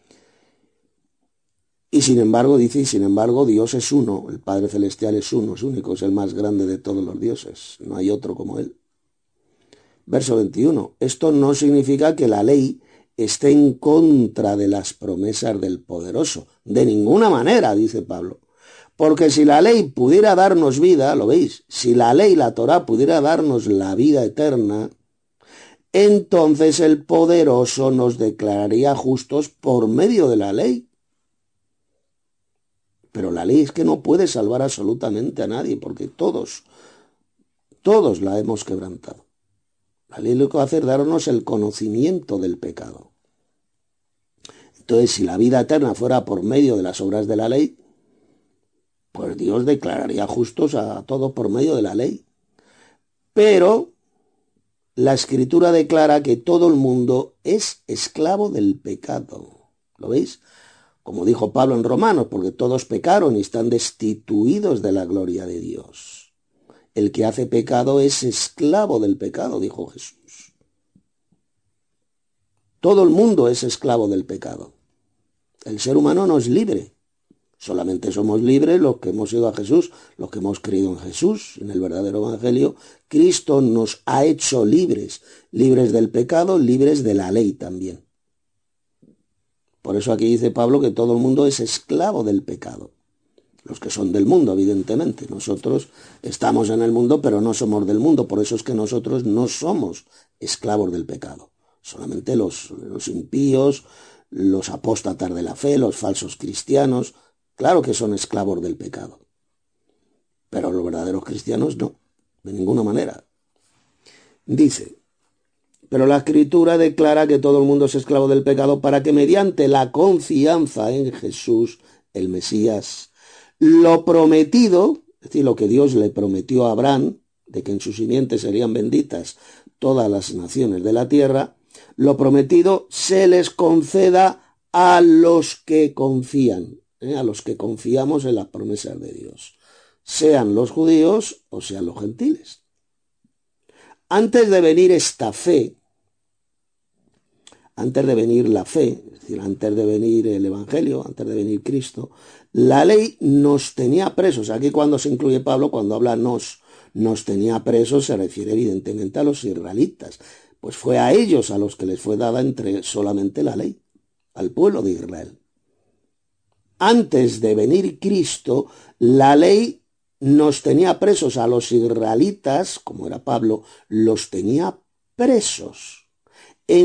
Y sin embargo, dice, y sin embargo, Dios es uno, el Padre Celestial es uno, es único, es el más grande de todos los dioses, no hay otro como Él. Verso veintiuno, esto no significa que la ley esté en contra de las promesas del poderoso, de ninguna manera, dice Pablo. Porque si la ley pudiera darnos vida, ¿lo veis? Si la ley, la Torá, pudiera darnos la vida eterna, entonces el poderoso nos declararía justos por medio de la ley. Pero la ley es que no puede salvar absolutamente a nadie, porque todos, todos la hemos quebrantado. La ley lo que va a hacer es darnos el conocimiento del pecado. Entonces, si la vida eterna fuera por medio de las obras de la ley, pues Dios declararía justos a todos por medio de la ley. Pero la Escritura declara que todo el mundo es esclavo del pecado. ¿Lo veis? Como dijo Pablo en Romanos, porque todos pecaron y están destituidos de la gloria de Dios. El que hace pecado es esclavo del pecado, dijo Jesús. Todo el mundo es esclavo del pecado. El ser humano no es libre. Solamente somos libres los que hemos ido a Jesús, los que hemos creído en Jesús, en el verdadero evangelio. Cristo nos ha hecho libres, libres del pecado, libres de la ley también. Por eso aquí dice Pablo que todo el mundo es esclavo del pecado. Los que son del mundo, evidentemente. Nosotros estamos en el mundo, pero no somos del mundo. Por eso es que nosotros no somos esclavos del pecado. Solamente los, los impíos, los apóstatas de la fe, los falsos cristianos, claro que son esclavos del pecado. Pero los verdaderos cristianos no, de ninguna manera. Dice, pero la Escritura declara que todo el mundo es esclavo del pecado para que mediante la confianza en Jesús, el Mesías, lo prometido, es decir, lo que Dios le prometió a Abraham, de que en su simiente serían benditas todas las naciones de la tierra, lo prometido se les conceda a los que confían, ¿eh? a los que confiamos en las promesas de Dios, sean los judíos o sean los gentiles. Antes de venir esta fe, antes de venir la fe, es decir, antes de venir el Evangelio, antes de venir Cristo, la ley nos tenía presos. Aquí cuando se incluye Pablo, cuando habla nos, nos tenía presos, se refiere evidentemente a los israelitas. Pues fue a ellos a los que les fue dada entre solamente la ley, al pueblo de Israel. Antes de venir Cristo, la ley nos tenía presos a los israelitas, como era Pablo, los tenía presos,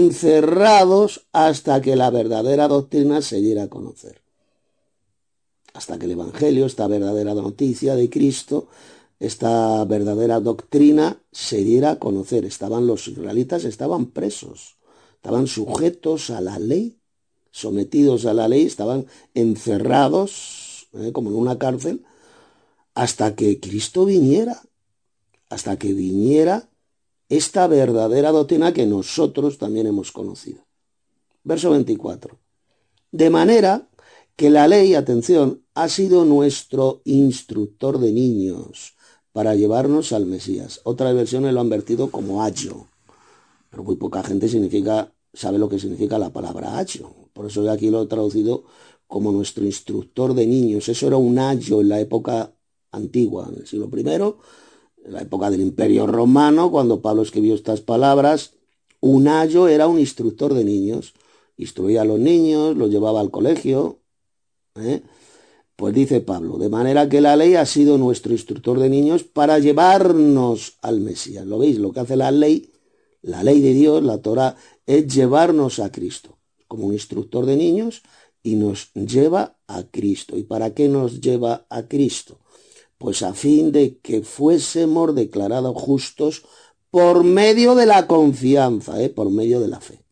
encerrados hasta que la verdadera doctrina se diera a conocer. hasta que el Evangelio, esta verdadera noticia de Cristo, esta verdadera doctrina se diera a conocer. Estaban los israelitas, estaban presos, estaban sujetos a la ley, sometidos a la ley, estaban encerrados, eh, como en una cárcel, hasta que Cristo viniera, hasta que viniera esta verdadera doctrina que nosotros también hemos conocido. Verso veinticuatro. De manera que la ley, atención, ha sido nuestro instructor de niños para llevarnos al Mesías. Otras versiones lo han vertido como ayo, pero muy poca gente significa, sabe lo que significa la palabra ayo. Por eso yo aquí lo he traducido como nuestro instructor de niños. Eso era un ayo en la época antigua, en el siglo primero, en la época del Imperio Romano, cuando Pablo escribió estas palabras. Un ayo era un instructor de niños. Instruía a los niños, los llevaba al colegio, ¿eh? Pues dice Pablo, de manera que la ley ha sido nuestro instructor de niños para llevarnos al Mesías. ¿Lo veis? Lo que hace la ley, la ley de Dios, la Torá, es llevarnos a Cristo, como un instructor de niños, y nos lleva a Cristo. ¿Y para qué nos lleva a Cristo? Pues a fin de que fuésemos declarados justos por medio de la confianza, ¿eh? Por medio de la fe.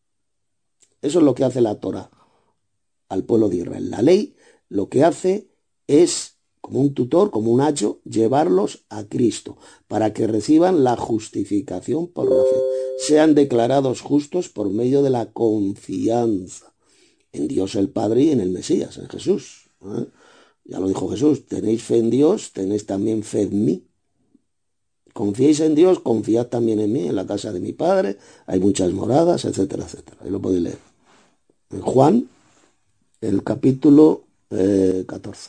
Eso es lo que hace la Torá al pueblo de Israel. La ley lo que hace es, como un tutor, como un ayo, llevarlos a Cristo, para que reciban la justificación por la fe, sean declarados justos por medio de la confianza en Dios el Padre y en el Mesías, en Jesús. ¿eh? Ya lo dijo Jesús, tenéis fe en Dios, tenéis también fe en mí. Confiéis en Dios, confiad también en mí, en la casa de mi Padre, hay muchas moradas, etcétera, etcétera. Ahí lo podéis leer. En Juan, el capítulo eh, catorce.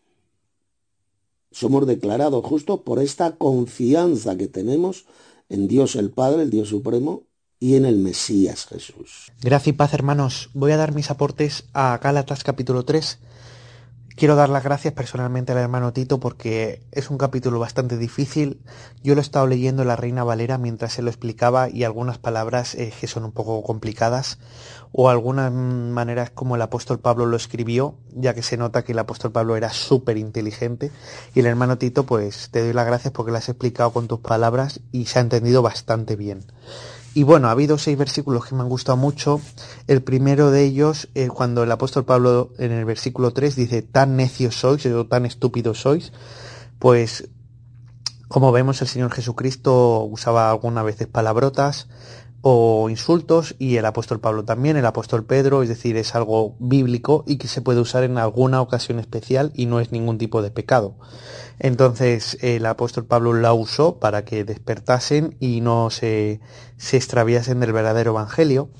Somos declarados justos por esta confianza que tenemos en Dios el Padre, el Dios Supremo, y en el Mesías Jesús. Gracia y paz, hermanos. Voy a dar mis aportes a Gálatas capítulo tres. Quiero dar las gracias personalmente al hermano Tito porque es un capítulo bastante difícil. Yo lo he estado leyendo en la Reina Valera mientras se lo explicaba y algunas palabras eh, que son un poco complicadas o algunas maneras como el apóstol Pablo lo escribió, ya que se nota que el apóstol Pablo era súper inteligente y el hermano Tito, pues te doy las gracias porque las has explicado con tus palabras y se ha entendido bastante bien. Y bueno, ha habido seis versículos que me han gustado mucho. El primero de ellos, eh, cuando el apóstol Pablo en el versículo tres dice, tan necios sois, o tan estúpidos sois, pues como vemos el Señor Jesucristo usaba algunas veces palabrotas o insultos y el apóstol Pablo también, el apóstol Pedro, es decir, es algo bíblico y que se puede usar en alguna ocasión especial y no es ningún tipo de pecado. Entonces el apóstol Pablo la usó para que despertasen y no se, se extraviasen del verdadero evangelio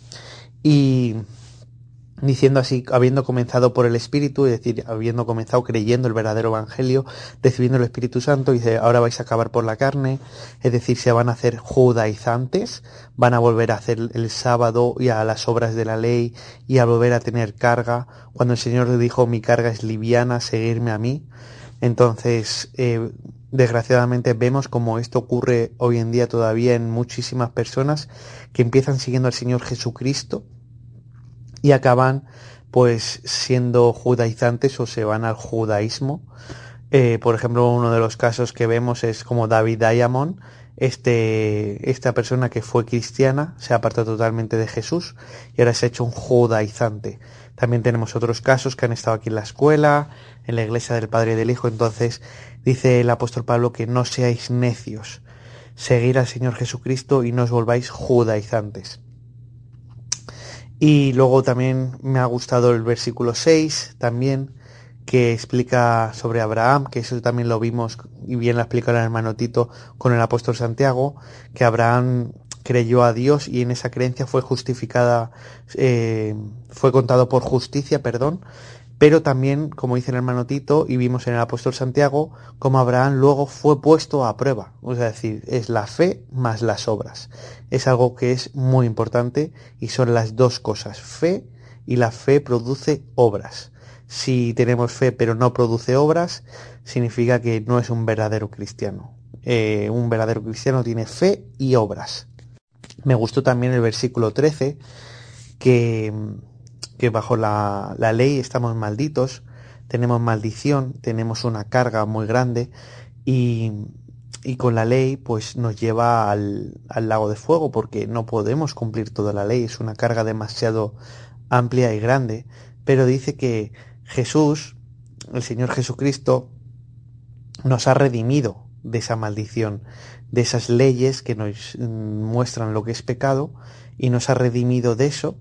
y diciendo así, habiendo comenzado por el Espíritu, es decir, habiendo comenzado creyendo el verdadero evangelio, recibiendo el Espíritu Santo, dice, ahora vais a acabar por la carne, es decir, se van a hacer judaizantes, van a volver a hacer el sábado y a las obras de la ley y a volver a tener carga, cuando el Señor le dijo, mi carga es liviana, seguirme a mí. Entonces, eh, desgraciadamente vemos como esto ocurre hoy en día todavía en muchísimas personas que empiezan siguiendo al Señor Jesucristo y acaban pues siendo judaizantes o se van al judaísmo. Eh, por ejemplo, uno de los casos que vemos es como David Diamond, este, esta persona que fue cristiana, se apartó totalmente de Jesús y ahora se ha hecho un judaizante. También tenemos otros casos que han estado aquí en la escuela, en la iglesia del Padre y del Hijo. Entonces dice el apóstol Pablo que no seáis necios, seguir al Señor Jesucristo y no os volváis judaizantes. Y luego también me ha gustado el versículo seis, también, que explica sobre Abraham, que eso también lo vimos, y bien lo explica el hermano Tito con el apóstol Santiago, que Abraham creyó a Dios y en esa creencia fue justificada, eh, fue contado por justicia, perdón, pero también, como dice el hermano Tito, y vimos en el apóstol Santiago, como Abraham luego fue puesto a prueba. O sea, es decir, es la fe más las obras. Es algo que es muy importante y son las dos cosas. Fe y la fe produce obras. Si tenemos fe pero no produce obras, significa que no es un verdadero cristiano. Eh, un verdadero cristiano tiene fe y obras. Me gustó también el versículo trece, que... que bajo la, la ley estamos malditos, tenemos maldición, tenemos una carga muy grande y, y con la ley pues nos lleva al, al lago de fuego porque no podemos cumplir toda la ley, es una carga demasiado amplia y grande, pero dice que Jesús, el Señor Jesucristo, nos ha redimido de esa maldición, de esas leyes que nos muestran lo que es pecado, y nos ha redimido de eso,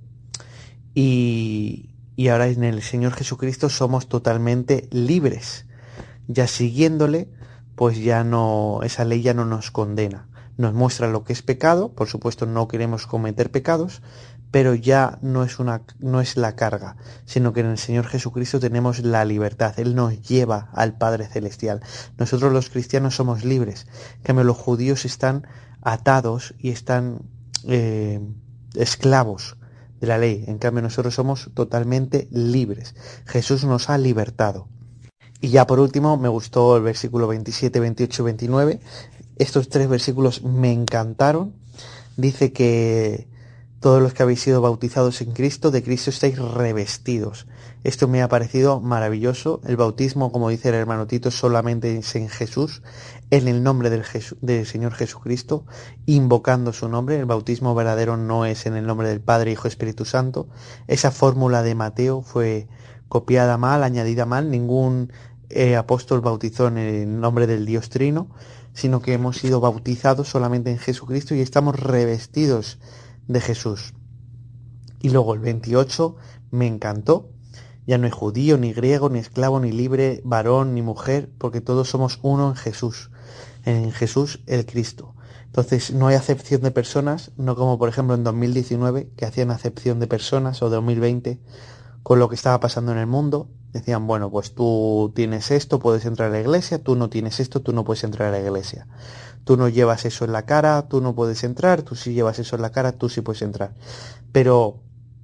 y, y ahora en el Señor Jesucristo somos totalmente libres. Ya siguiéndole, pues ya no, esa ley ya no nos condena. Nos muestra lo que es pecado, por supuesto no queremos cometer pecados, pero ya no es una, no es la carga, sino que en el Señor Jesucristo tenemos la libertad. Él nos lleva al Padre Celestial. Nosotros los cristianos somos libres. En cambio, los judíos están atados y están eh, esclavos de la ley. En cambio, nosotros somos totalmente libres. Jesús nos ha libertado. Y ya por último, me gustó el versículo veintisiete, veintiocho, veintinueve. Estos tres versículos me encantaron. Dice que todos los que habéis sido bautizados en Cristo, de Cristo estáis revestidos. Esto me ha parecido maravilloso. El bautismo, como dice el hermano Tito, solamente es en Jesús, en el nombre del, Jesu- del Señor Jesucristo, invocando su nombre. El bautismo verdadero no es en el nombre del Padre, Hijo, Espíritu Santo. Esa fórmula de Mateo fue copiada mal, añadida mal. Ningún eh, apóstol bautizó en el nombre del Dios Trino, sino que hemos sido bautizados solamente en Jesucristo y estamos revestidos de Jesús. Y luego el veintiocho me encantó. Ya no hay judío, ni griego, ni esclavo, ni libre, varón, ni mujer, porque todos somos uno en Jesús. En Jesús el Cristo. Entonces no hay acepción de personas, no como por ejemplo en dos mil diecinueve, que hacían acepción de personas, o dos mil veinte, con lo que estaba pasando en el mundo. Decían, bueno, pues tú tienes esto, puedes entrar a la iglesia, tú no tienes esto, tú no puedes entrar a la iglesia. Tú no llevas eso en la cara, tú no puedes entrar, tú sí llevas eso en la cara, tú sí puedes entrar. Pero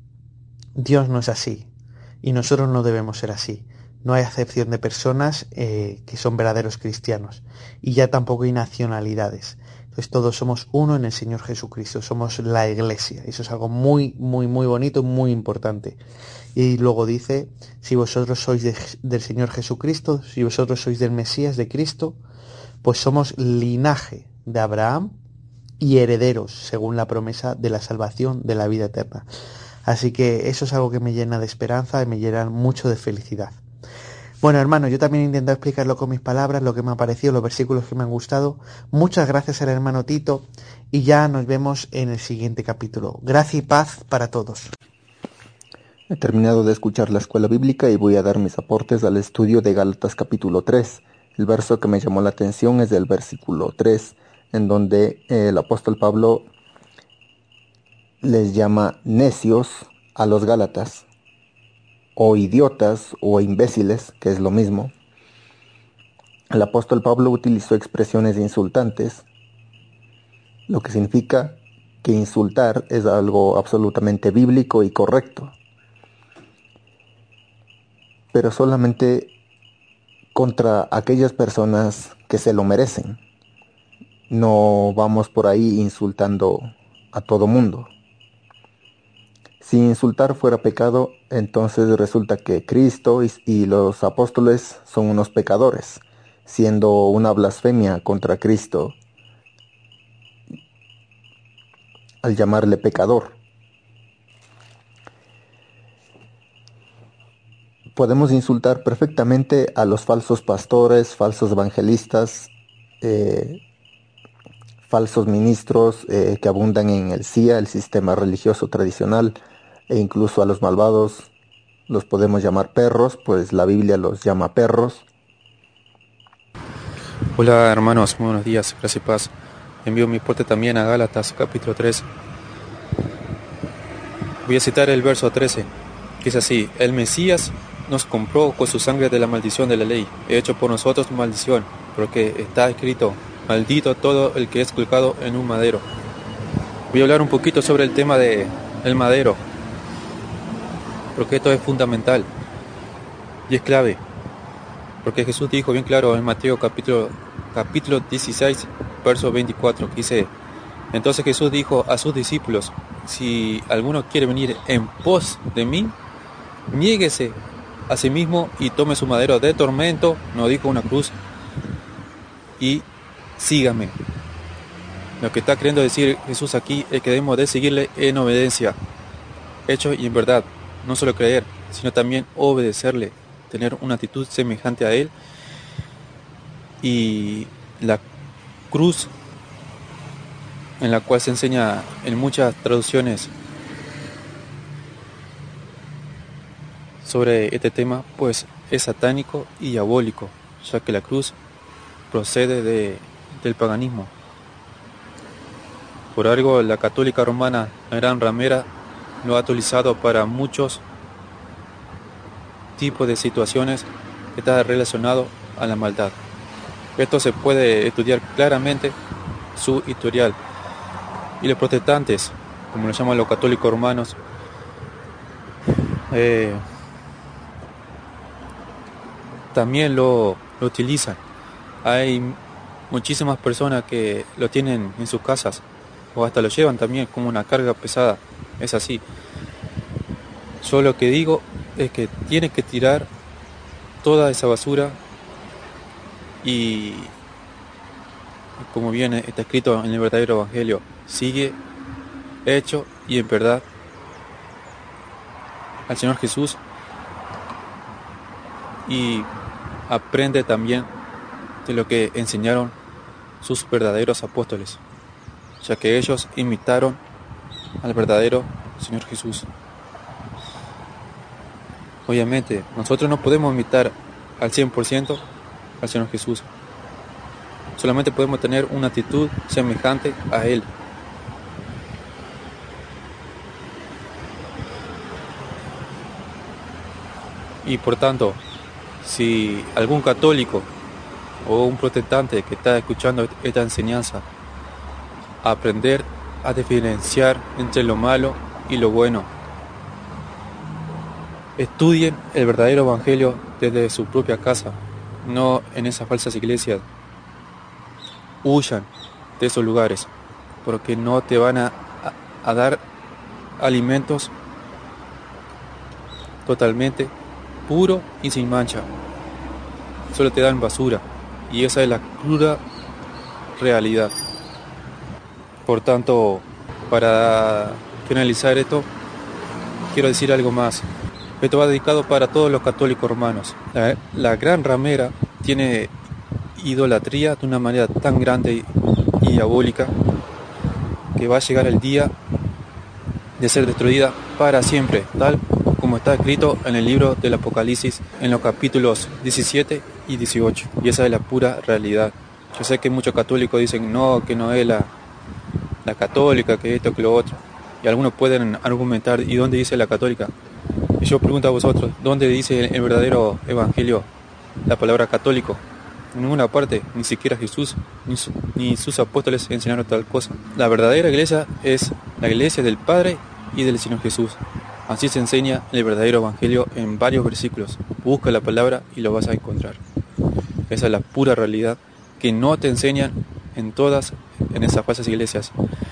Dios no es así, y nosotros no debemos ser así. No hay acepción de personas eh, que son verdaderos cristianos, y ya tampoco hay nacionalidades. Entonces todos somos uno en el Señor Jesucristo, somos la iglesia. Eso es algo muy, muy, muy bonito, muy importante. Y luego dice, si vosotros sois de, del Señor Jesucristo, si vosotros sois del Mesías, de Cristo, pues somos linaje de Abraham y herederos, según la promesa de la salvación de la vida eterna. Así que eso es algo que me llena de esperanza y me llena mucho de felicidad. Bueno, hermano, yo también he intentado explicarlo con mis palabras, lo que me ha parecido, los versículos que me han gustado. Muchas gracias al hermano Tito y ya nos vemos en el siguiente capítulo. Gracia y paz para todos. He terminado de escuchar la escuela bíblica y voy a dar mis aportes al estudio de Gálatas capítulo tres. El verso que me llamó la atención es del versículo tres, en donde el apóstol Pablo les llama necios a los gálatas, o idiotas o imbéciles, que es lo mismo. El apóstol Pablo utilizó expresiones insultantes, lo que significa que insultar es algo absolutamente bíblico y correcto, pero solamente contra aquellas personas que se lo merecen. No vamos por ahí insultando a todo mundo. Si insultar fuera pecado, entonces resulta que Cristo y, y los apóstoles son unos pecadores, siendo una blasfemia contra Cristo al llamarle pecador. Podemos insultar perfectamente a los falsos pastores, falsos evangelistas, eh, falsos ministros eh, que abundan en el C I A, el sistema religioso tradicional, e incluso a los malvados los podemos llamar perros, pues la Biblia los llama perros. Hola hermanos, muy buenos días, gracias y paz. Envío mi aporte también a Gálatas capítulo tres. Voy a citar el verso trece, que es así: el Mesías nos compró con su sangre de la maldición de la ley, hecho por nosotros maldición, porque está escrito, maldito todo el que es colgado en un madero. Voy a hablar un poquito sobre el tema de el madero, porque esto es fundamental y es clave, porque Jesús dijo bien claro en Mateo capítulo, capítulo dieciséis, verso veinticuatro, que dice: entonces Jesús dijo a sus discípulos, si alguno quiere venir en pos de mí, niéguese a sí mismo y tome su madero de tormento, nos dijo una cruz, y sígame. Lo que está queriendo decir Jesús aquí es que debemos de seguirle en obediencia, hecho y en verdad, no solo creer, sino también obedecerle, tener una actitud semejante a Él. Y la cruz, en la cual se enseña en muchas traducciones sobre este tema, pues es satánico y diabólico, ya que la cruz procede de, del paganismo. Por algo la católica romana, la gran ramera, lo ha utilizado para muchos tipos de situaciones que están relacionados a la maldad. Esto se puede estudiar claramente su historial. Y los protestantes, como lo llaman los católicos romanos, eh, también lo, lo utilizan. Hay muchísimas personas que lo tienen en sus casas o hasta lo llevan también como una carga pesada. Es así. Yo lo que digo es que tienes que tirar toda esa basura y, como bien está escrito en el verdadero evangelio, sigue hecho y en verdad al Señor Jesús y aprende también de lo que enseñaron sus verdaderos apóstoles, ya que ellos imitaron al verdadero Señor Jesús. Obviamente, nosotros no podemos imitar al cien por ciento al Señor Jesús. Solamente podemos tener una actitud semejante a Él. Y por tanto, si algún católico o un protestante que está escuchando esta enseñanza, aprender a diferenciar entre lo malo y lo bueno, estudien el verdadero evangelio desde su propia casa, no en esas falsas iglesias. Huyan de esos lugares, porque no te van a, a, a dar alimentos totalmente puro y sin mancha. Solo te dan basura, y esa es la cruda realidad. Por tanto, para finalizar esto, quiero decir algo más. Esto va dedicado para todos los católicos romanos. La, la gran ramera tiene idolatría de una manera tan grande y diabólica que va a llegar el día de ser destruida para siempre, tal como está escrito en el libro del Apocalipsis en los capítulos diecisiete y dieciocho. Y esa es la pura realidad. Yo sé que muchos católicos dicen no, que no es la, la católica, que esto, que lo otro. Y algunos pueden argumentar, ¿y dónde dice la católica? Y yo pregunto a vosotros, ¿dónde dice el verdadero evangelio la palabra católico? En ninguna parte, ni siquiera Jesús ni, su, ni sus apóstoles enseñaron tal cosa. La verdadera iglesia es la iglesia del Padre y del Señor Jesús. Así se enseña el verdadero evangelio en varios versículos. Busca la palabra y lo vas a encontrar. Esa es la pura realidad que no te enseñan en todas, en esas falsas iglesias.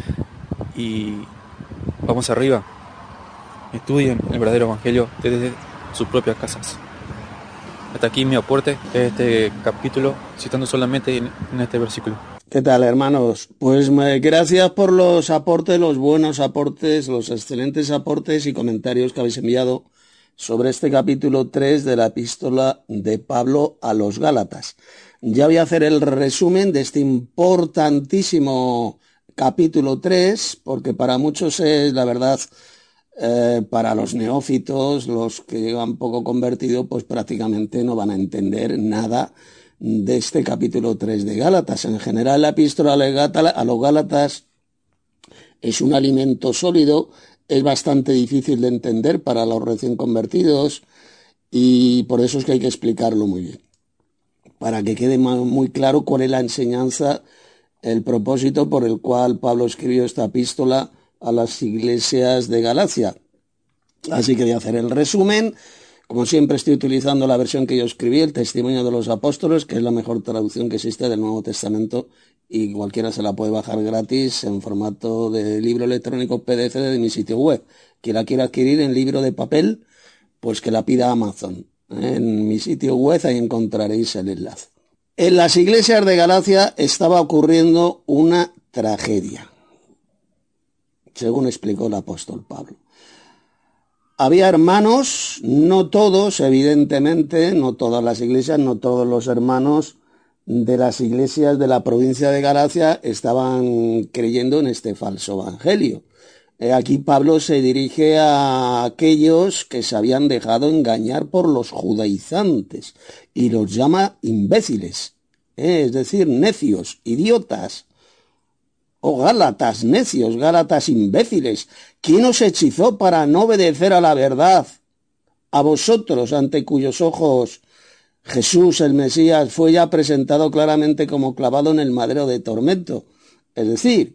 Y vamos arriba. Estudien el verdadero evangelio desde sus propias casas. Hasta aquí mi aporte de este capítulo, citando solamente en, en este versículo. ¿Qué tal, hermanos? Pues me, gracias por los aportes, los buenos aportes, los excelentes aportes y comentarios que habéis enviado sobre este capítulo tres de la epístola de Pablo a los Gálatas. Ya voy a hacer el resumen de este importantísimo capítulo tres, porque para muchos es, la verdad, eh, para los neófitos, los que llegan poco convertidos, pues prácticamente no van a entender nada de este capítulo tres de Gálatas. En general, la epístola a los Gálatas es un alimento sólido, es bastante difícil de entender para los recién convertidos y por eso es que hay que explicarlo muy bien, para que quede muy claro cuál es la enseñanza, el propósito por el cual Pablo escribió esta epístola a las iglesias de Galacia. Así que voy a hacer el resumen. Como siempre estoy utilizando la versión que yo escribí, el Testimonio de los Apóstoles, que es la mejor traducción que existe del Nuevo Testamento y cualquiera se la puede bajar gratis en formato de libro electrónico P D F de mi sitio web. Quien la quiera adquirir en libro de papel, pues que la pida a Amazon. En mi sitio web ahí encontraréis el enlace. En las iglesias de Galacia estaba ocurriendo una tragedia, según explicó el apóstol Pablo. Había hermanos, no todos, evidentemente, no todas las iglesias, no todos los hermanos de las iglesias de la provincia de Galacia estaban creyendo en este falso evangelio. Aquí Pablo se dirige a aquellos que se habían dejado engañar por los judaizantes y los llama imbéciles, ¿eh? Es decir, necios, idiotas, o gálatas, necios, gálatas imbéciles. ¿Quién os hechizó para no obedecer a la verdad? A vosotros, ante cuyos ojos Jesús, el Mesías, fue ya presentado claramente como clavado en el madero de tormento. Es decir,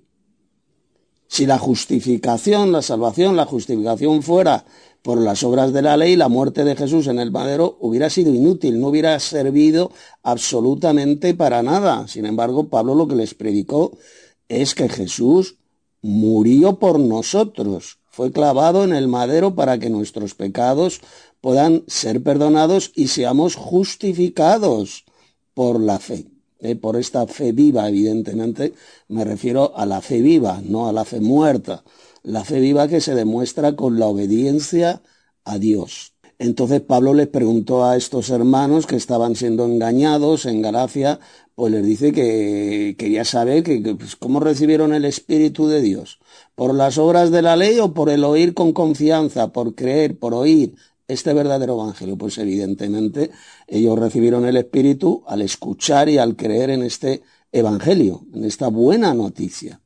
si la justificación, la salvación, la justificación fuera por las obras de la ley, la muerte de Jesús en el madero hubiera sido inútil, no hubiera servido absolutamente para nada. Sin embargo, Pablo lo que les predicó es que Jesús murió por nosotros, fue clavado en el madero para que nuestros pecados puedan ser perdonados y seamos justificados por la fe. Eh, por esta fe viva, evidentemente, me refiero a la fe viva, no a la fe muerta. La fe viva que se demuestra con la obediencia a Dios. Entonces Pablo les preguntó a estos hermanos que estaban siendo engañados en Galacia, pues les dice que quería saber que, que, pues, cómo recibieron el Espíritu de Dios. ¿Por las obras de la ley o por el oír con confianza, por creer, por oír este verdadero evangelio? Pues evidentemente ellos recibieron el Espíritu al escuchar y al creer en este evangelio, en esta buena noticia.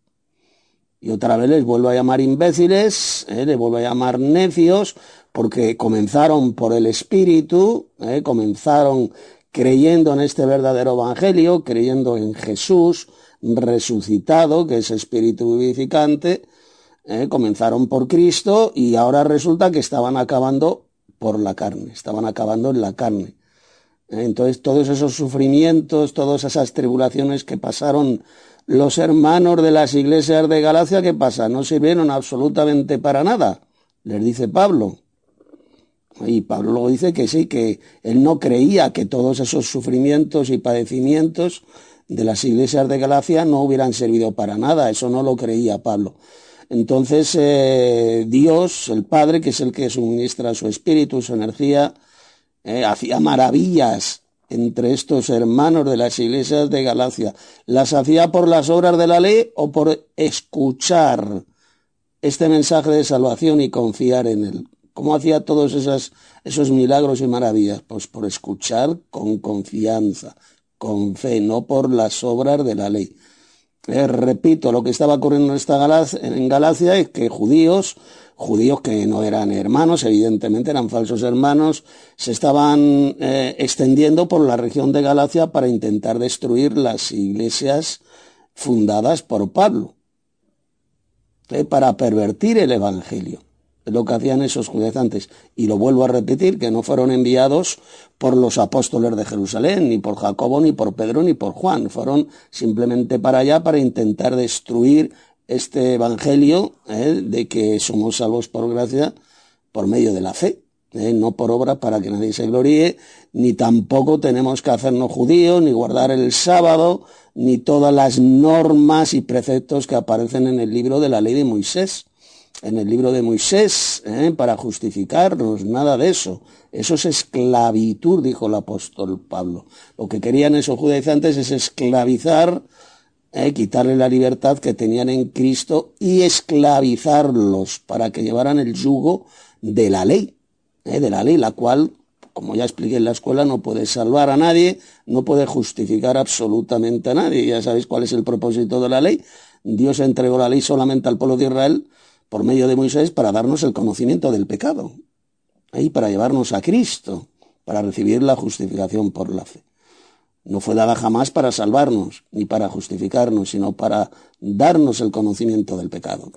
Y otra vez les vuelvo a llamar imbéciles, eh, les vuelvo a llamar necios, porque comenzaron por el Espíritu, eh, comenzaron creyendo en este verdadero evangelio, creyendo en Jesús resucitado, que es Espíritu vivificante, eh, comenzaron por Cristo y ahora resulta que estaban acabando por la carne, estaban acabando en la carne. Entonces todos esos sufrimientos, todas esas tribulaciones que pasaron los hermanos de las iglesias de Galacia, ¿qué pasa? No sirvieron absolutamente para nada, les dice Pablo. Y Pablo luego dice que sí, que él no creía que todos esos sufrimientos y padecimientos de las iglesias de Galacia no hubieran servido para nada, eso no lo creía Pablo. Entonces eh, Dios, el Padre, que es el que suministra su espíritu, su energía, eh, hacía maravillas entre estos hermanos de las iglesias de Galacia. ¿Las hacía por las obras de la ley o por escuchar este mensaje de salvación y confiar en él? ¿Cómo hacía todos esas, esos milagros y maravillas? Pues por escuchar con confianza, con fe, no por las obras de la ley. Eh, repito, lo que estaba ocurriendo en, esta Galacia, en Galacia es que judíos, judíos que no eran hermanos, evidentemente eran falsos hermanos, se estaban eh, extendiendo por la región de Galacia para intentar destruir las iglesias fundadas por Pablo, eh, para pervertir el evangelio. Es lo que hacían esos judaizantes. Y lo vuelvo a repetir, que no fueron enviados por los apóstoles de Jerusalén, ni por Jacobo, ni por Pedro, ni por Juan. Fueron simplemente para allá para intentar destruir este evangelio, ¿eh? de que somos salvos por gracia por medio de la fe, ¿eh? no por obra para que nadie se gloríe, ni tampoco tenemos que hacernos judíos, ni guardar el sábado, ni todas las normas y preceptos que aparecen en el libro de la ley de Moisés. En el libro de Moisés, ¿eh? para justificarnos, nada de eso. Eso es esclavitud, dijo el apóstol Pablo. Lo que querían esos judaizantes es esclavizar, ¿eh? quitarle la libertad que tenían en Cristo y esclavizarlos para que llevaran el yugo de la ley, ¿eh? de la ley, la cual, como ya expliqué en la escuela, no puede salvar a nadie, no puede justificar absolutamente a nadie. Ya sabéis cuál es el propósito de la ley. Dios entregó la ley solamente al pueblo de Israel por medio de Moisés para darnos el conocimiento del pecado y para llevarnos a Cristo, para recibir la justificación por la fe. No fue dada jamás para salvarnos ni para justificarnos, sino para darnos el conocimiento del pecado.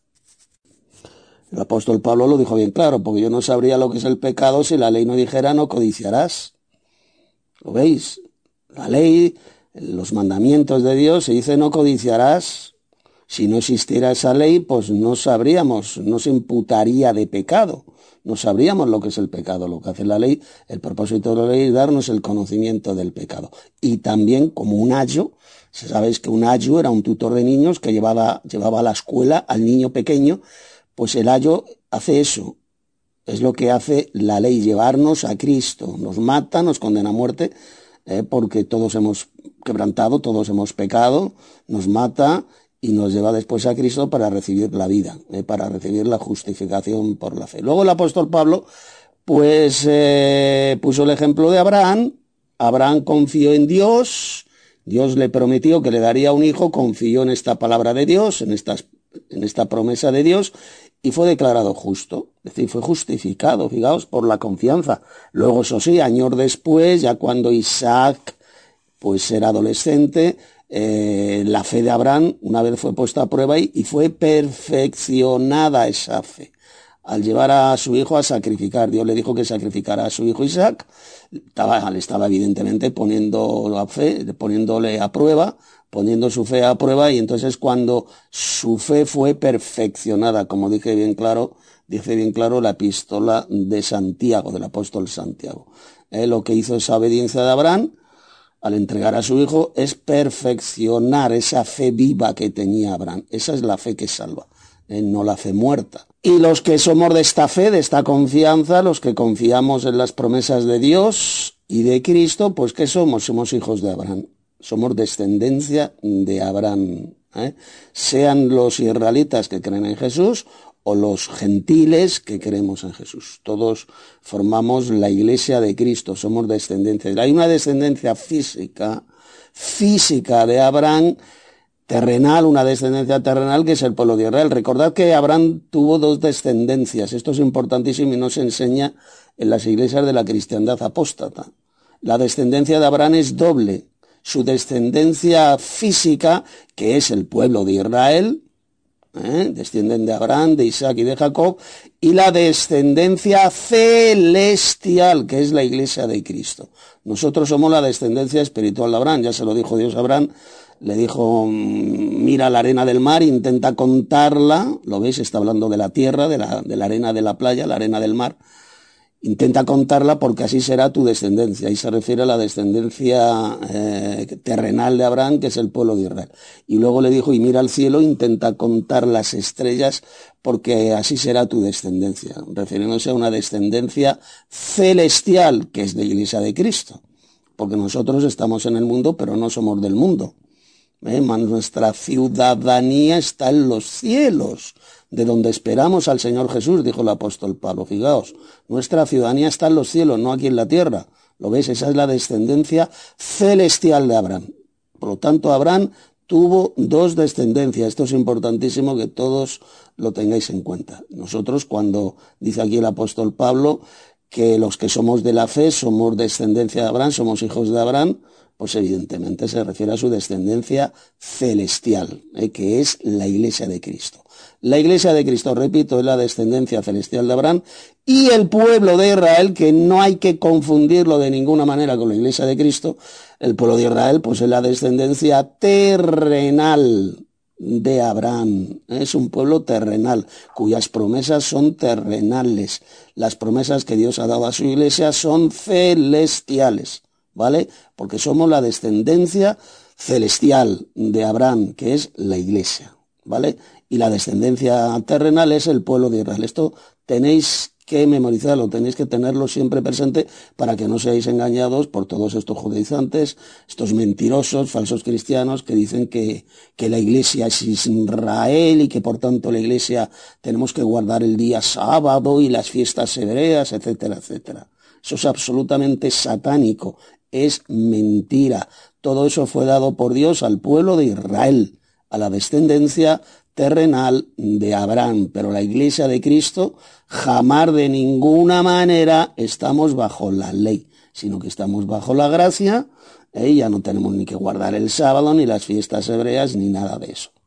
El apóstol Pablo lo dijo bien claro, porque yo no sabría lo que es el pecado si la ley no dijera no codiciarás. ¿Lo veis? La ley, los mandamientos de Dios, se dice no codiciarás. Si no existiera esa ley, pues no sabríamos, no se imputaría de pecado, no sabríamos lo que es el pecado. Lo que hace la ley, el propósito de la ley es darnos el conocimiento del pecado. Y también como un ayo, sabéis que un ayo era un tutor de niños que llevaba, llevaba a la escuela al niño pequeño, pues el ayo hace eso. Es lo que hace la ley, llevarnos a Cristo. Nos mata, nos condena a muerte, eh, porque todos hemos quebrantado, todos hemos pecado, nos mata y nos lleva después a Cristo para recibir la vida, eh, para recibir la justificación por la fe. Luego el apóstol Pablo, pues, eh, puso el ejemplo de Abraham. Abraham confió en Dios, Dios le prometió que le daría un hijo, confió en esta palabra de Dios, en, estas, en esta promesa de Dios, y fue declarado justo, es decir, fue justificado, fijaos, por la confianza. Luego, eso sí, años después, ya cuando Isaac, pues, era adolescente, Eh, la fe de Abraham una vez fue puesta a prueba y, y fue perfeccionada esa fe. Al llevar a su hijo a sacrificar, Dios le dijo que sacrificara a su hijo Isaac, estaba, le estaba evidentemente poniendo la fe, poniéndole a prueba, poniendo su fe a prueba, y entonces cuando su fe fue perfeccionada, como dije bien claro, dice bien claro la epístola de Santiago, del apóstol Santiago. Eh, lo que hizo esa obediencia de Abraham al entregar a su hijo es perfeccionar esa fe viva que tenía Abraham. Esa es la fe que salva, eh, no la fe muerta. Y los que somos de esta fe, de esta confianza, los que confiamos en las promesas de Dios y de Cristo, pues ¿qué somos? Somos hijos de Abraham. Somos descendencia de Abraham, ¿eh? Sean los israelitas que creen en Jesús o los gentiles que creemos en Jesús. Todos formamos la iglesia de Cristo, somos descendencia. Hay una descendencia física, física de Abraham, terrenal, una descendencia terrenal que es el pueblo de Israel. Recordad que Abraham tuvo dos descendencias, esto es importantísimo y no se enseña en las iglesias de la cristiandad apóstata. La descendencia de Abraham es doble, su descendencia física, que es el pueblo de Israel, ¿Eh? descienden de Abraham, de Isaac y de Jacob, y la descendencia celestial, que es la iglesia de Cristo. Nosotros somos la descendencia espiritual de Abraham, ya se lo dijo Dios a Abraham, le dijo, mira la arena del mar, intenta contarla, lo veis, está hablando de la tierra, de la, de la arena de la playa, la arena del mar, intenta contarla porque así será tu descendencia. Y se refiere a la descendencia eh, terrenal de Abraham, que es el pueblo de Israel. Y luego le dijo, y mira al cielo, intenta contar las estrellas porque así será tu descendencia. Refiriéndose a una descendencia celestial, que es de la iglesia de Cristo. Porque nosotros estamos en el mundo, pero no somos del mundo. ¿Eh? Nuestra ciudadanía está en los cielos, de donde esperamos al Señor Jesús, dijo el apóstol Pablo. Fijaos, nuestra ciudadanía está en los cielos, no aquí en la tierra. ¿Lo veis? Esa es la descendencia celestial de Abraham. Por lo tanto, Abraham tuvo dos descendencias. Esto es importantísimo que todos lo tengáis en cuenta. Nosotros, cuando dice aquí el apóstol Pablo que los que somos de la fe somos descendencia de Abraham, somos hijos de Abraham, pues evidentemente se refiere a su descendencia celestial, ¿eh? que es la iglesia de Cristo. La iglesia de Cristo, repito, es la descendencia celestial de Abraham, y el pueblo de Israel, que no hay que confundirlo de ninguna manera con la iglesia de Cristo, el pueblo de Israel pues es la descendencia terrenal de Abraham. Es un pueblo terrenal, cuyas promesas son terrenales. Las promesas que Dios ha dado a su iglesia son celestiales, ¿vale? Porque somos la descendencia celestial de Abraham, que es la iglesia, ¿vale? Y la descendencia terrenal es el pueblo de Israel. Esto tenéis que memorizarlo, tenéis que tenerlo siempre presente para que no seáis engañados por todos estos judaizantes, estos mentirosos, falsos cristianos que dicen que, que la iglesia es Israel y que por tanto la iglesia tenemos que guardar el día sábado y las fiestas hebreas, etcétera, etcétera. Eso es absolutamente satánico, es mentira. Todo eso fue dado por Dios al pueblo de Israel, a la descendencia terrenal de Abraham, pero la iglesia de Cristo jamás de ninguna manera estamos bajo la ley, sino que estamos bajo la gracia, ¿eh? Ya no tenemos ni que guardar el sábado, ni las fiestas hebreas, ni nada de eso.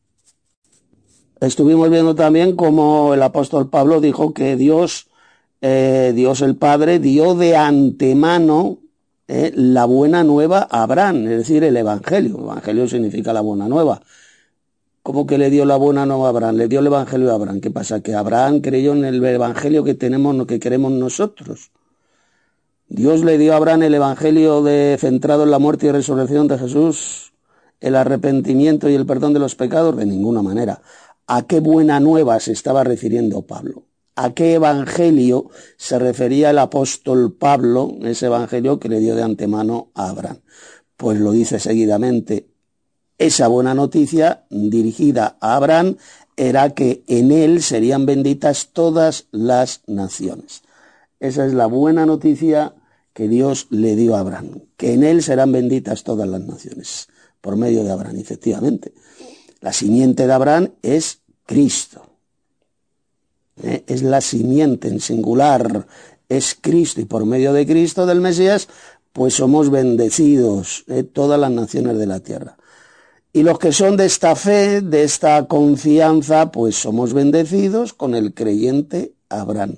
Estuvimos viendo también cómo el apóstol Pablo dijo que Dios, eh, Dios el Padre dio de antemano eh, la buena nueva a Abraham, es decir, el Evangelio. El Evangelio significa la buena nueva. ¿Cómo que le dio la buena nueva a Abraham? Le dio el evangelio a Abraham. ¿Qué pasa? Que Abraham creyó en el evangelio que tenemos, que queremos nosotros. Dios le dio a Abraham el evangelio de, centrado en la muerte y resurrección de Jesús, el arrepentimiento y el perdón de los pecados, de ninguna manera. ¿A qué buena nueva se estaba refiriendo Pablo? ¿A qué evangelio se refería el apóstol Pablo, ese evangelio que le dio de antemano a Abraham? Pues lo dice seguidamente. Esa buena noticia dirigida a Abraham era que en él serían benditas todas las naciones. Esa es la buena noticia que Dios le dio a Abraham, que en él serán benditas todas las naciones, por medio de Abraham, efectivamente. La simiente de Abraham es Cristo. ¿Eh? Es la simiente en singular, es Cristo, y por medio de Cristo, del Mesías, pues somos bendecidos, ¿eh? todas las naciones de la tierra. Y los que son de esta fe, de esta confianza, pues somos bendecidos con el creyente Abraham.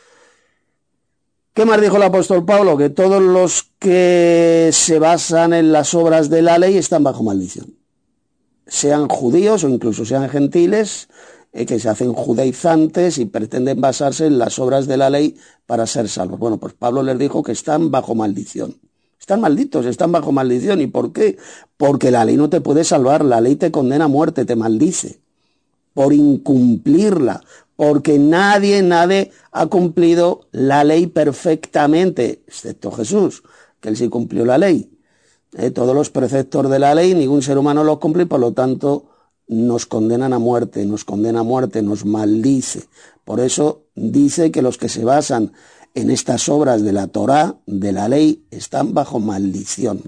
¿Qué más dijo el apóstol Pablo? Que todos los que se basan en las obras de la ley están bajo maldición. Sean judíos o incluso sean gentiles, eh, que se hacen judaizantes y pretenden basarse en las obras de la ley para ser salvos. Bueno, pues Pablo les dijo que están bajo maldición. Están malditos, están bajo maldición. ¿Y por qué? Porque la ley no te puede salvar, la ley te condena a muerte, te maldice por incumplirla, porque nadie, nadie ha cumplido la ley perfectamente, excepto Jesús, que él sí cumplió la ley. Eh, todos los preceptos de la ley, ningún ser humano los cumple, por lo tanto nos condenan a muerte, nos condena a muerte, nos maldice. Por eso dice que los que se basan en estas obras de la Torá, de la ley, están bajo maldición.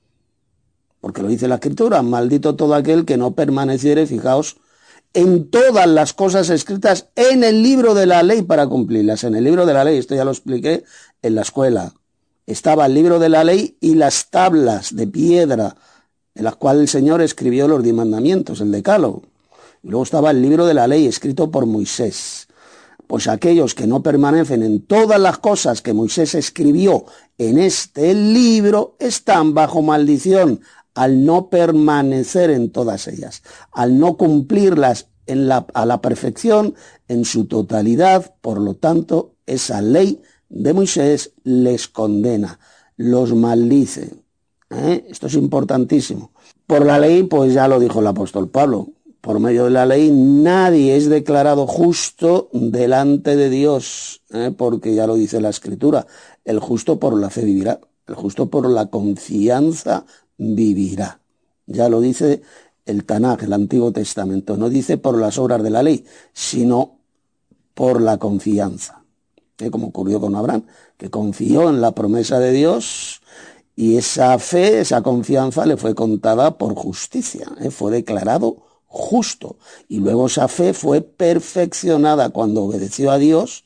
Porque lo dice la Escritura, maldito todo aquel que no permaneciere, fijaos, en todas las cosas escritas en el libro de la ley para cumplirlas. En el libro de la ley, esto ya lo expliqué en la escuela, estaba el libro de la ley y las tablas de piedra en las cuales el Señor escribió los diez mandamientos, el decálogo. Y luego estaba el libro de la ley escrito por Moisés. Pues aquellos que no permanecen en todas las cosas que Moisés escribió en este libro están bajo maldición al no permanecer en todas ellas, al no cumplirlas en la, a la perfección en su totalidad. Por lo tanto, esa ley de Moisés les condena, los maldice. ¿Eh? Esto es importantísimo. Por la ley, pues ya lo dijo el apóstol Pablo, por medio de la ley nadie es declarado justo delante de Dios, ¿eh? Porque ya lo dice la Escritura, el justo por la fe vivirá, el justo por la confianza vivirá. Ya lo dice el Tanaj, el Antiguo Testamento, no dice por las obras de la ley, sino por la confianza, ¿eh? Como ocurrió con Abraham, que confió en la promesa de Dios y esa fe, esa confianza le fue contada por justicia, ¿eh? Fue declarado justo, y luego esa fe fue perfeccionada cuando obedeció a Dios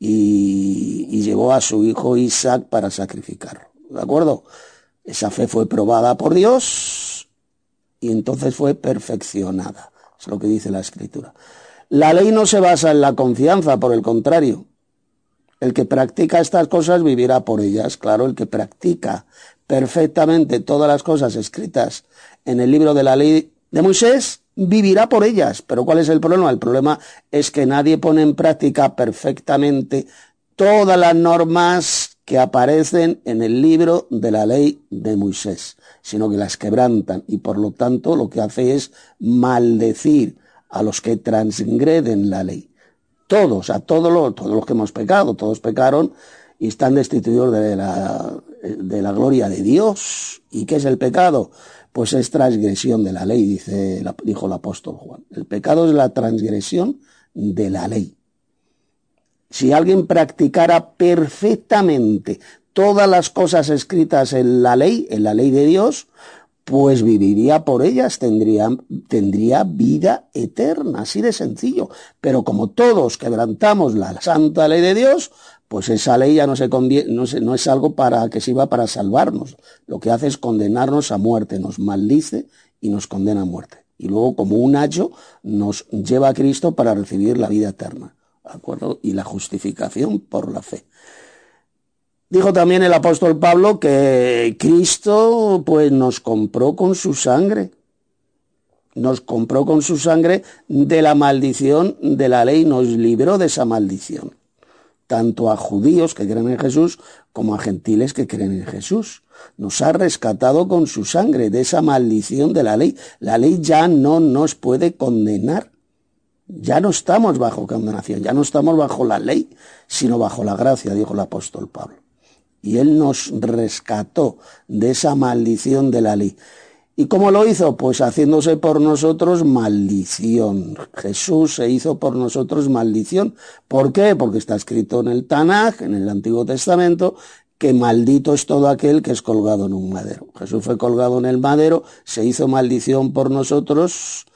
y, y llevó a su hijo Isaac para sacrificarlo, ¿de acuerdo? Esa fe fue probada por Dios y entonces fue perfeccionada, es lo que dice la Escritura. La ley no se basa en la confianza, por el contrario, el que practica estas cosas vivirá por ellas. Claro, el que practica perfectamente todas las cosas escritas en el libro de la ley de Moisés vivirá por ellas. Pero ¿cuál es el problema? El problema es que nadie pone en práctica perfectamente todas las normas que aparecen en el libro de la ley de Moisés, sino que las quebrantan y por lo tanto lo que hace es maldecir a los que transgreden la ley. Todos, a todos los, todos los que hemos pecado, todos pecaron y están destituidos de la, de la gloria de Dios. ¿Y qué es el pecado? Pues es transgresión de la ley, dice, dijo el apóstol Juan. El pecado es la transgresión de la ley. Si alguien practicara perfectamente todas las cosas escritas en la ley, en la ley de Dios, pues viviría por ellas, tendría, tendría vida eterna, así de sencillo. Pero como todos quebrantamos la santa ley de Dios, pues esa ley ya no, se conviene, no, se, no es algo para que sirva para salvarnos. Lo que hace es condenarnos a muerte, nos maldice y nos condena a muerte. Y luego, como un hacho, nos lleva a Cristo para recibir la vida eterna, ¿de acuerdo? Y la justificación por la fe. Dijo también el apóstol Pablo que Cristo pues nos compró con su sangre. nos compró con su sangre de la maldición de la ley, nos libró de esa maldición, tanto a judíos que creen en Jesús como a gentiles que creen en Jesús. Nos ha rescatado con su sangre de esa maldición de la ley. La ley ya no nos puede condenar. Ya no estamos bajo condenación, ya no estamos bajo la ley, sino bajo la gracia, dijo el apóstol Pablo. Y Él nos rescató de esa maldición de la ley. ¿Y cómo lo hizo? Pues haciéndose por nosotros maldición. Jesús se hizo por nosotros maldición. ¿Por qué? Porque está escrito en el Tanaj, en el Antiguo Testamento, que maldito es todo aquel que es colgado en un madero. Jesús fue colgado en el madero, se hizo maldición por nosotros,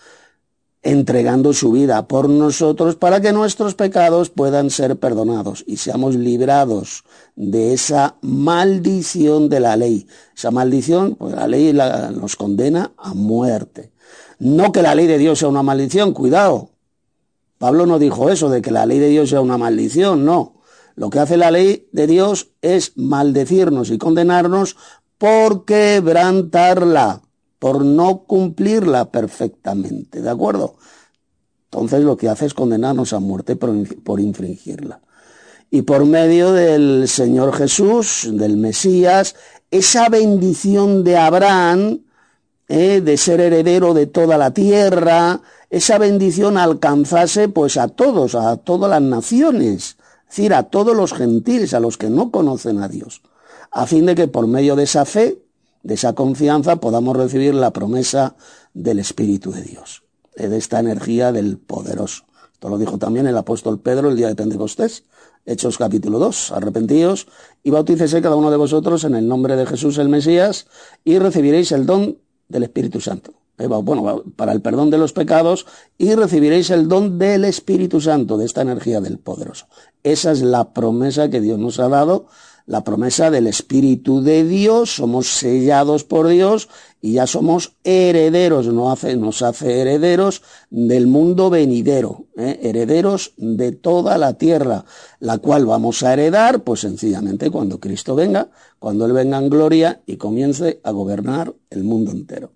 entregando su vida por nosotros para que nuestros pecados puedan ser perdonados y seamos librados de esa maldición de la ley. Esa maldición, pues la ley la, nos condena a muerte. No que la ley de Dios sea una maldición, cuidado. Pablo no dijo eso, de que la ley de Dios sea una maldición, no. Lo que hace la ley de Dios es maldecirnos y condenarnos por quebrantarla, por no cumplirla perfectamente, ¿de acuerdo? Entonces lo que hace es condenarnos a muerte por, por infringirla. Y por medio del Señor Jesús, del Mesías, esa bendición de Abraham, eh, de ser heredero de toda la tierra, esa bendición alcanzase pues a todos, a todas las naciones, es decir, a todos los gentiles, a los que no conocen a Dios, a fin de que por medio de esa fe, de esa confianza, podamos recibir la promesa del Espíritu de Dios, de esta energía del poderoso. Esto lo dijo también el apóstol Pedro el día de Pentecostés, Hechos capítulo dos, arrepentíos y bautícese cada uno de vosotros en el nombre de Jesús el Mesías y recibiréis el don del Espíritu Santo. Bueno, para el perdón de los pecados y recibiréis el don del Espíritu Santo, de esta energía del poderoso. Esa es la promesa que Dios nos ha dado, la promesa del Espíritu de Dios. Somos sellados por Dios y ya somos herederos, nos hace, nos hace herederos del mundo venidero, ¿eh? herederos de toda la tierra, la cual vamos a heredar, pues sencillamente cuando Cristo venga, cuando Él venga en gloria y comience a gobernar el mundo entero.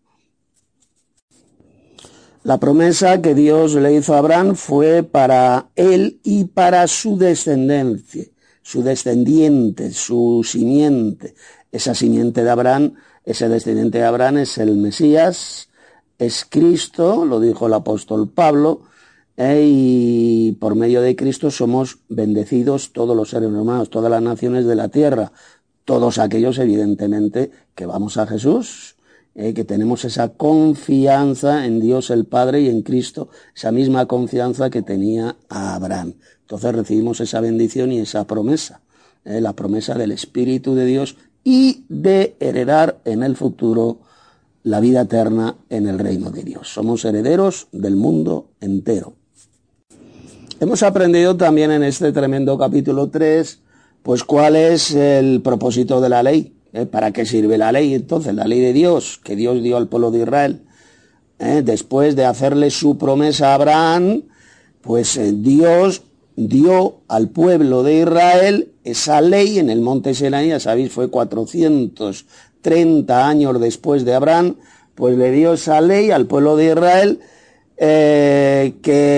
La promesa que Dios le hizo a Abraham fue para él y para su descendencia, su descendiente, su simiente. Esa simiente de Abraham, ese descendiente de Abraham es el Mesías, es Cristo, lo dijo el apóstol Pablo, eh, y por medio de Cristo somos bendecidos todos los seres humanos, todas las naciones de la tierra, todos aquellos evidentemente que vamos a Jesús, Eh, que tenemos esa confianza en Dios el Padre y en Cristo, esa misma confianza que tenía Abraham. Entonces recibimos esa bendición y esa promesa, eh, la promesa del Espíritu de Dios y de heredar en el futuro la vida eterna en el reino de Dios. Somos herederos del mundo entero. Hemos aprendido también en este tremendo capítulo tres, pues cuál es el propósito de la ley. ¿Eh? ¿Para qué sirve la ley? Entonces, la ley de Dios, que Dios dio al pueblo de Israel, ¿eh? después de hacerle su promesa a Abraham, pues eh, Dios dio al pueblo de Israel esa ley en el monte Sinaí, ya sabéis, fue cuatrocientos treinta años después de Abraham, pues le dio esa ley al pueblo de Israel eh,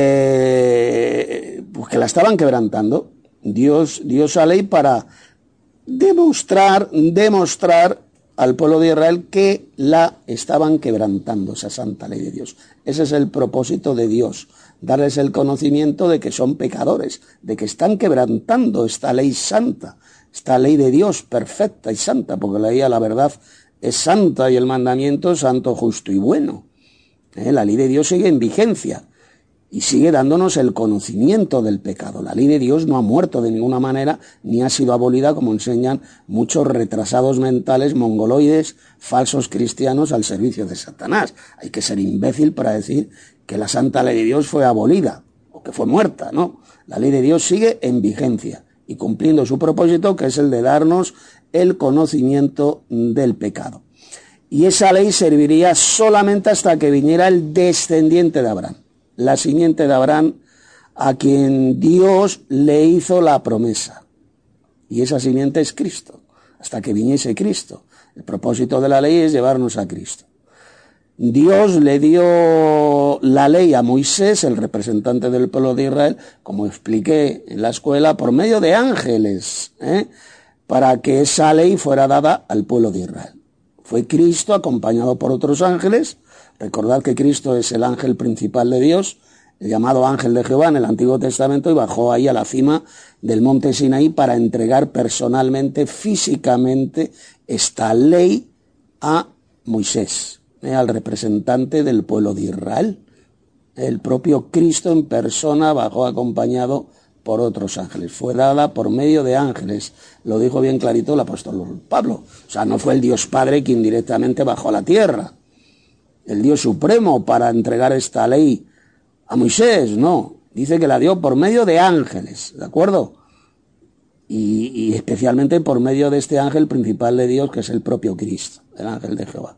que, pues que la estaban quebrantando. Dios dio esa ley para demostrar, demostrar al pueblo de Israel que la estaban quebrantando, esa santa ley de Dios. Ese es el propósito de Dios, darles el conocimiento de que son pecadores, de que están quebrantando esta ley santa, esta ley de Dios perfecta y santa, porque la ley a la verdad es santa y el mandamiento es santo, justo y bueno. ¿Eh? La ley de Dios sigue en vigencia y sigue dándonos el conocimiento del pecado. La ley de Dios no ha muerto de ninguna manera, ni ha sido abolida, como enseñan muchos retrasados mentales, mongoloides, falsos cristianos al servicio de Satanás. Hay que ser imbécil para decir que la santa ley de Dios fue abolida, o que fue muerta, ¿no? La ley de Dios sigue en vigencia, y cumpliendo su propósito, que es el de darnos el conocimiento del pecado. Y esa ley serviría solamente hasta que viniera el descendiente de Abraham, la simiente de Abraham, a quien Dios le hizo la promesa. Y esa simiente es Cristo, hasta que viniese Cristo. El propósito de la ley es llevarnos a Cristo. Dios le dio la ley a Moisés, el representante del pueblo de Israel, como expliqué en la escuela, por medio de ángeles, ¿eh? para que esa ley fuera dada al pueblo de Israel. Fue Cristo acompañado por otros ángeles. Recordad que Cristo es el ángel principal de Dios, el llamado ángel de Jehová en el Antiguo Testamento, y bajó ahí a la cima del monte Sinaí para entregar personalmente, físicamente, esta ley a Moisés, eh, al representante del pueblo de Israel. El propio Cristo en persona bajó acompañado por otros ángeles. Fue dada por medio de ángeles. Lo dijo bien clarito el apóstol Pablo. O sea, no fue el Dios Padre quien directamente bajó a la tierra, el Dios Supremo, para entregar esta ley a Moisés, no. Dice que la dio por medio de ángeles, ¿de acuerdo? Y, y especialmente por medio de este ángel principal de Dios, que es el propio Cristo, el ángel de Jehová.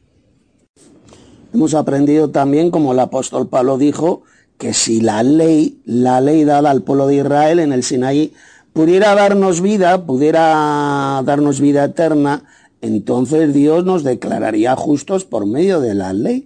Hemos aprendido también, como el apóstol Pablo dijo, que si la ley, la ley dada al pueblo de Israel en el Sinaí, pudiera darnos vida, pudiera darnos vida eterna, entonces Dios nos declararía justos por medio de la ley.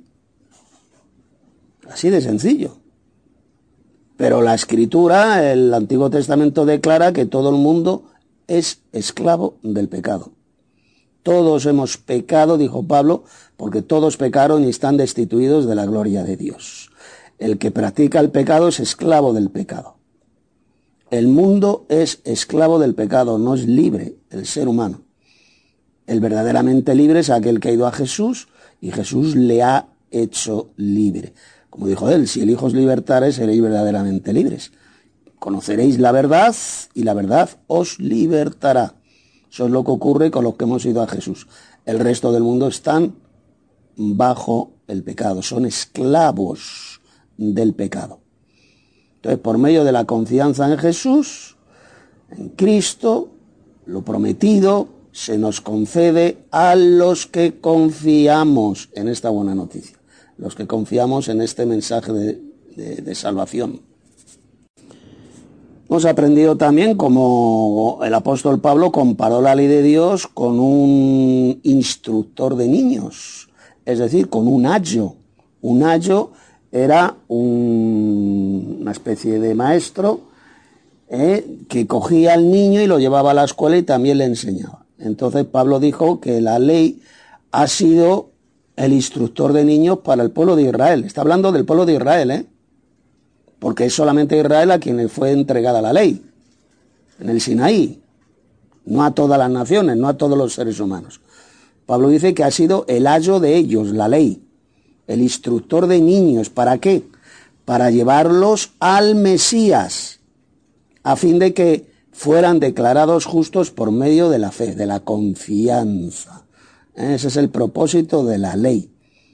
Así de sencillo. Pero la Escritura, el Antiguo Testamento, declara que todo el mundo es esclavo del pecado. Todos hemos pecado, dijo Pablo, porque todos pecaron y están destituidos de la gloria de Dios. El que practica el pecado es esclavo del pecado. El mundo es esclavo del pecado, no es libre el ser humano. El verdaderamente libre es aquel que ha ido a Jesús y Jesús le ha hecho libre. Como dijo él, si el Hijo os libertare, seréis verdaderamente libres. Conoceréis la verdad y la verdad os libertará. Eso es lo que ocurre con los que hemos ido a Jesús. El resto del mundo están bajo el pecado, son esclavos del pecado. Entonces, por medio de la confianza en Jesús, en Cristo, lo prometido se nos concede a los que confiamos en esta buena noticia, los que confiamos en este mensaje de, de, de salvación. Hemos aprendido también como el apóstol Pablo comparó la ley de Dios con un instructor de niños, es decir, con un ayo. Un ayo era un, una especie de maestro eh, que cogía al niño y lo llevaba a la escuela y también le enseñaba. Entonces Pablo dijo que la ley ha sido el instructor de niños para el pueblo de Israel. Está hablando del pueblo de Israel, ¿eh? Porque es solamente Israel a quien le fue entregada la ley, en el Sinaí, no a todas las naciones, no a todos los seres humanos. Pablo dice que ha sido el ayo de ellos, la ley, el instructor de niños. ¿Para qué? Para llevarlos al Mesías, a fin de que fueran declarados justos por medio de la fe, de la confianza. Ese es el propósito de la ley.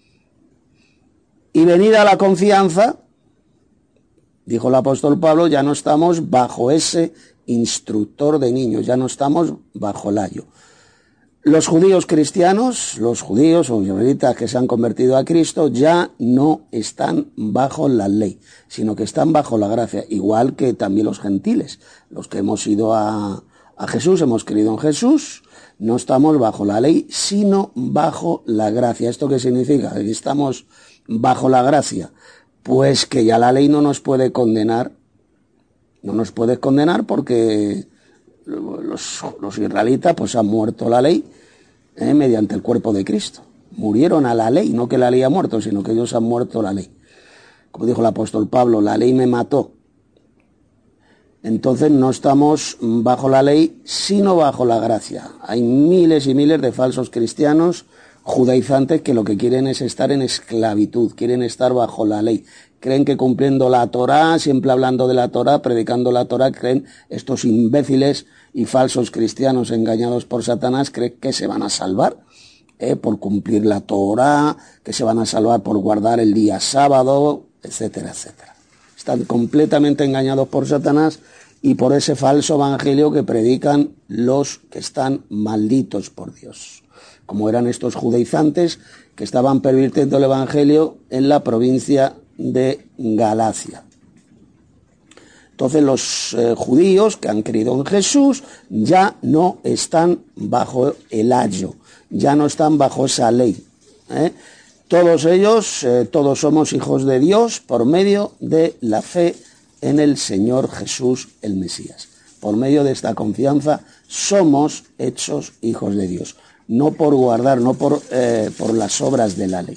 Y venida la confianza, dijo el apóstol Pablo, ya no estamos bajo ese instructor de niños, ya no estamos bajo el ayo. Los judíos cristianos, los judíos o israelitas que se han convertido a Cristo, ya no están bajo la ley, sino que están bajo la gracia, igual que también los gentiles. Los que hemos ido a, a Jesús, hemos creído en Jesús, no estamos bajo la ley, sino bajo la gracia. ¿Esto qué significa? Que estamos bajo la gracia. Pues que ya la ley no nos puede condenar, no nos puede condenar porque los, los israelitas pues han muerto la ley eh, mediante el cuerpo de Cristo. Murieron a la ley, no que la ley ha muerto, sino que ellos han muerto la ley. Como dijo el apóstol Pablo, la ley me mató. Entonces no estamos bajo la ley, sino bajo la gracia. Hay miles y miles de falsos cristianos judaizantes que lo que quieren es estar en esclavitud, quieren estar bajo la ley. Creen que cumpliendo la Torá, siempre hablando de la Torá, predicando la Torá, creen estos imbéciles y falsos cristianos engañados por Satanás, creen que se van a salvar eh, por cumplir la Torá, que se van a salvar por guardar el día sábado, etcétera, etcétera. Están completamente engañados por Satanás y por ese falso evangelio que predican los que están malditos por Dios, como eran estos judaizantes que estaban pervirtiendo el evangelio en la provincia de Galacia. Entonces los eh, judíos que han creído en Jesús ya no están bajo el ayo, ya no están bajo esa ley, ¿eh? Todos ellos, eh, todos somos hijos de Dios por medio de la fe en el Señor Jesús el Mesías. Por medio de esta confianza somos hechos hijos de Dios, no por guardar, no por, eh, por las obras de la ley.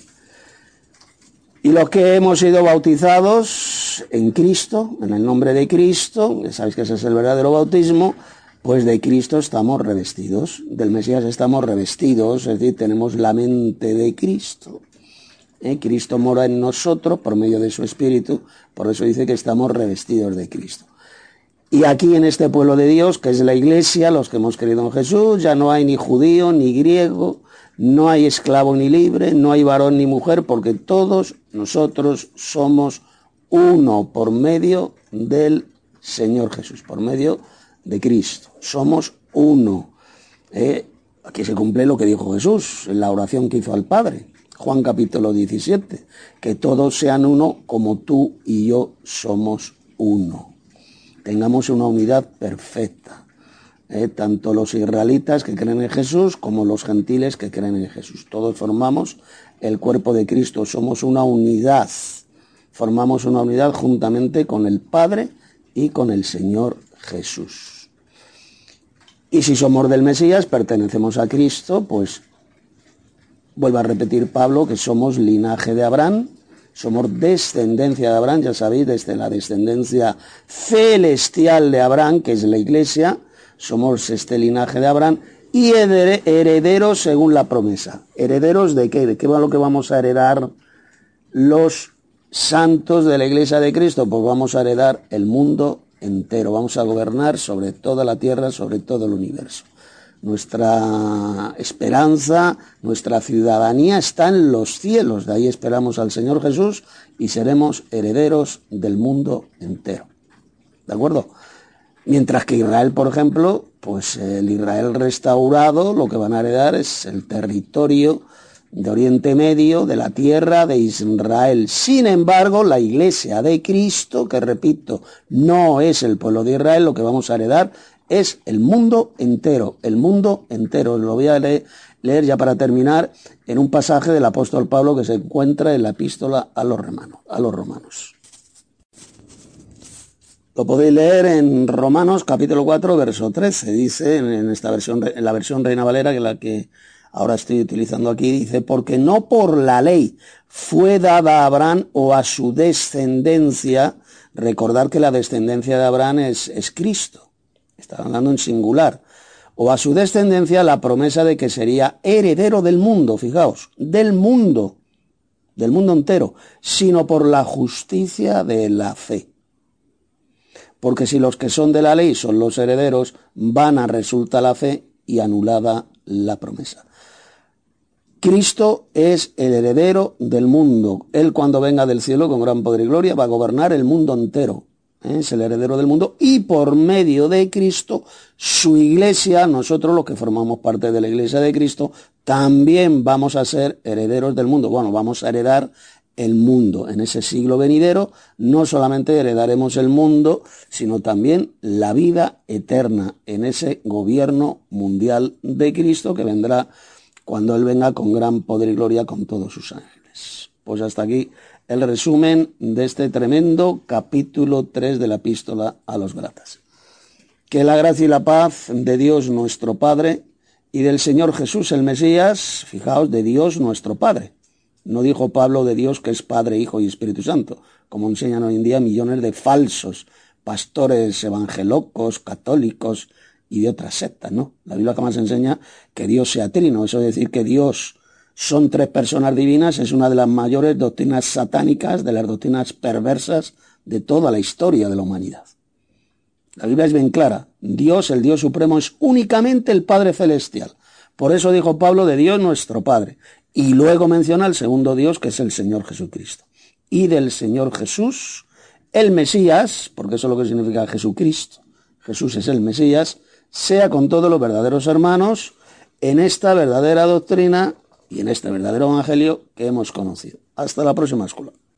Y los que hemos sido bautizados en Cristo, en el nombre de Cristo, ya sabéis que ese es el verdadero bautismo, pues de Cristo estamos revestidos, del Mesías estamos revestidos, es decir, tenemos la mente de Cristo. ¿Eh? Cristo mora en nosotros por medio de su Espíritu, por eso dice que estamos revestidos de Cristo. Y aquí en este pueblo de Dios, que es la Iglesia, los que hemos creído en Jesús, ya no hay ni judío ni griego, no hay esclavo ni libre, no hay varón ni mujer, porque todos nosotros somos uno por medio del Señor Jesús, por medio de Cristo. Somos uno. Eh, aquí se cumple lo que dijo Jesús en la oración que hizo al Padre. Juan capítulo diecisiete, que todos sean uno como tú y yo somos uno. Tengamos una unidad perfecta. Eh, tanto los israelitas que creen en Jesús como los gentiles que creen en Jesús. Todos formamos el cuerpo de Cristo, somos una unidad. Formamos una unidad juntamente con el Padre y con el Señor Jesús. Y si somos del Mesías, pertenecemos a Cristo, pues vuelvo a repetir Pablo que somos linaje de Abraham, somos descendencia de Abraham, ya sabéis, desde la descendencia celestial de Abraham, que es la Iglesia, somos este linaje de Abraham y herederos según la promesa. ¿Herederos de qué? ¿De qué es lo que vamos a heredar los santos de la Iglesia de Cristo? Pues vamos a heredar el mundo entero, vamos a gobernar sobre toda la tierra, sobre todo el universo. Nuestra esperanza, nuestra ciudadanía está en los cielos, de ahí esperamos al Señor Jesús y seremos herederos del mundo entero. ¿De acuerdo? Mientras que Israel, por ejemplo, pues el Israel restaurado lo que van a heredar es el territorio de Oriente Medio, de la tierra de Israel. Sin embargo, la Iglesia de Cristo, que repito, no es el pueblo de Israel, lo que vamos a heredar es el mundo entero, el mundo entero. Lo voy a leer, leer ya para terminar en un pasaje del apóstol Pablo que se encuentra en la epístola a los romanos. A los romanos. Lo podéis leer en Romanos capítulo cuatro, verso trece. Dice en esta versión, en la versión Reina Valera, que es la que ahora estoy utilizando aquí, dice: porque no por la ley fue dada a Abraham o a su descendencia. Recordar que la descendencia de Abraham es, es Cristo. Está hablando en singular. O a su descendencia la promesa de que sería heredero del mundo, fijaos, del mundo, del mundo entero, sino por la justicia de la fe. Porque si los que son de la ley son los herederos, vana resulta la fe y anulada la promesa. Cristo es el heredero del mundo. Él, cuando venga del cielo con gran poder y gloria, va a gobernar el mundo entero. Es el heredero del mundo y por medio de Cristo, su iglesia, nosotros los que formamos parte de la iglesia de Cristo, también vamos a ser herederos del mundo. Bueno, vamos a heredar el mundo. En ese siglo venidero no solamente heredaremos el mundo, sino también la vida eterna en ese gobierno mundial de Cristo que vendrá cuando Él venga con gran poder y gloria con todos sus ángeles. Pues hasta aquí el resumen de este tremendo capítulo tres de la epístola a los Gálatas. Que la gracia y la paz de Dios nuestro Padre y del Señor Jesús el Mesías, fijaos, de Dios nuestro Padre. No dijo Pablo de Dios que es Padre, Hijo y Espíritu Santo, como enseñan hoy en día millones de falsos pastores evangelocos, católicos y de otras sectas, ¿no? La Biblia jamás enseña que Dios sea trino, eso es decir, que Dios son tres personas divinas, es una de las mayores doctrinas satánicas, de las doctrinas perversas de toda la historia de la humanidad. La Biblia es bien clara, Dios, el Dios supremo, es únicamente el Padre Celestial. Por eso dijo Pablo de Dios nuestro Padre. Y luego menciona el segundo Dios, que es el Señor Jesucristo. Y del Señor Jesús, el Mesías, porque eso es lo que significa Jesucristo, Jesús es el Mesías, sea con todos los verdaderos hermanos en esta verdadera doctrina y en este verdadero evangelio que hemos conocido. Hasta la próxima escuela.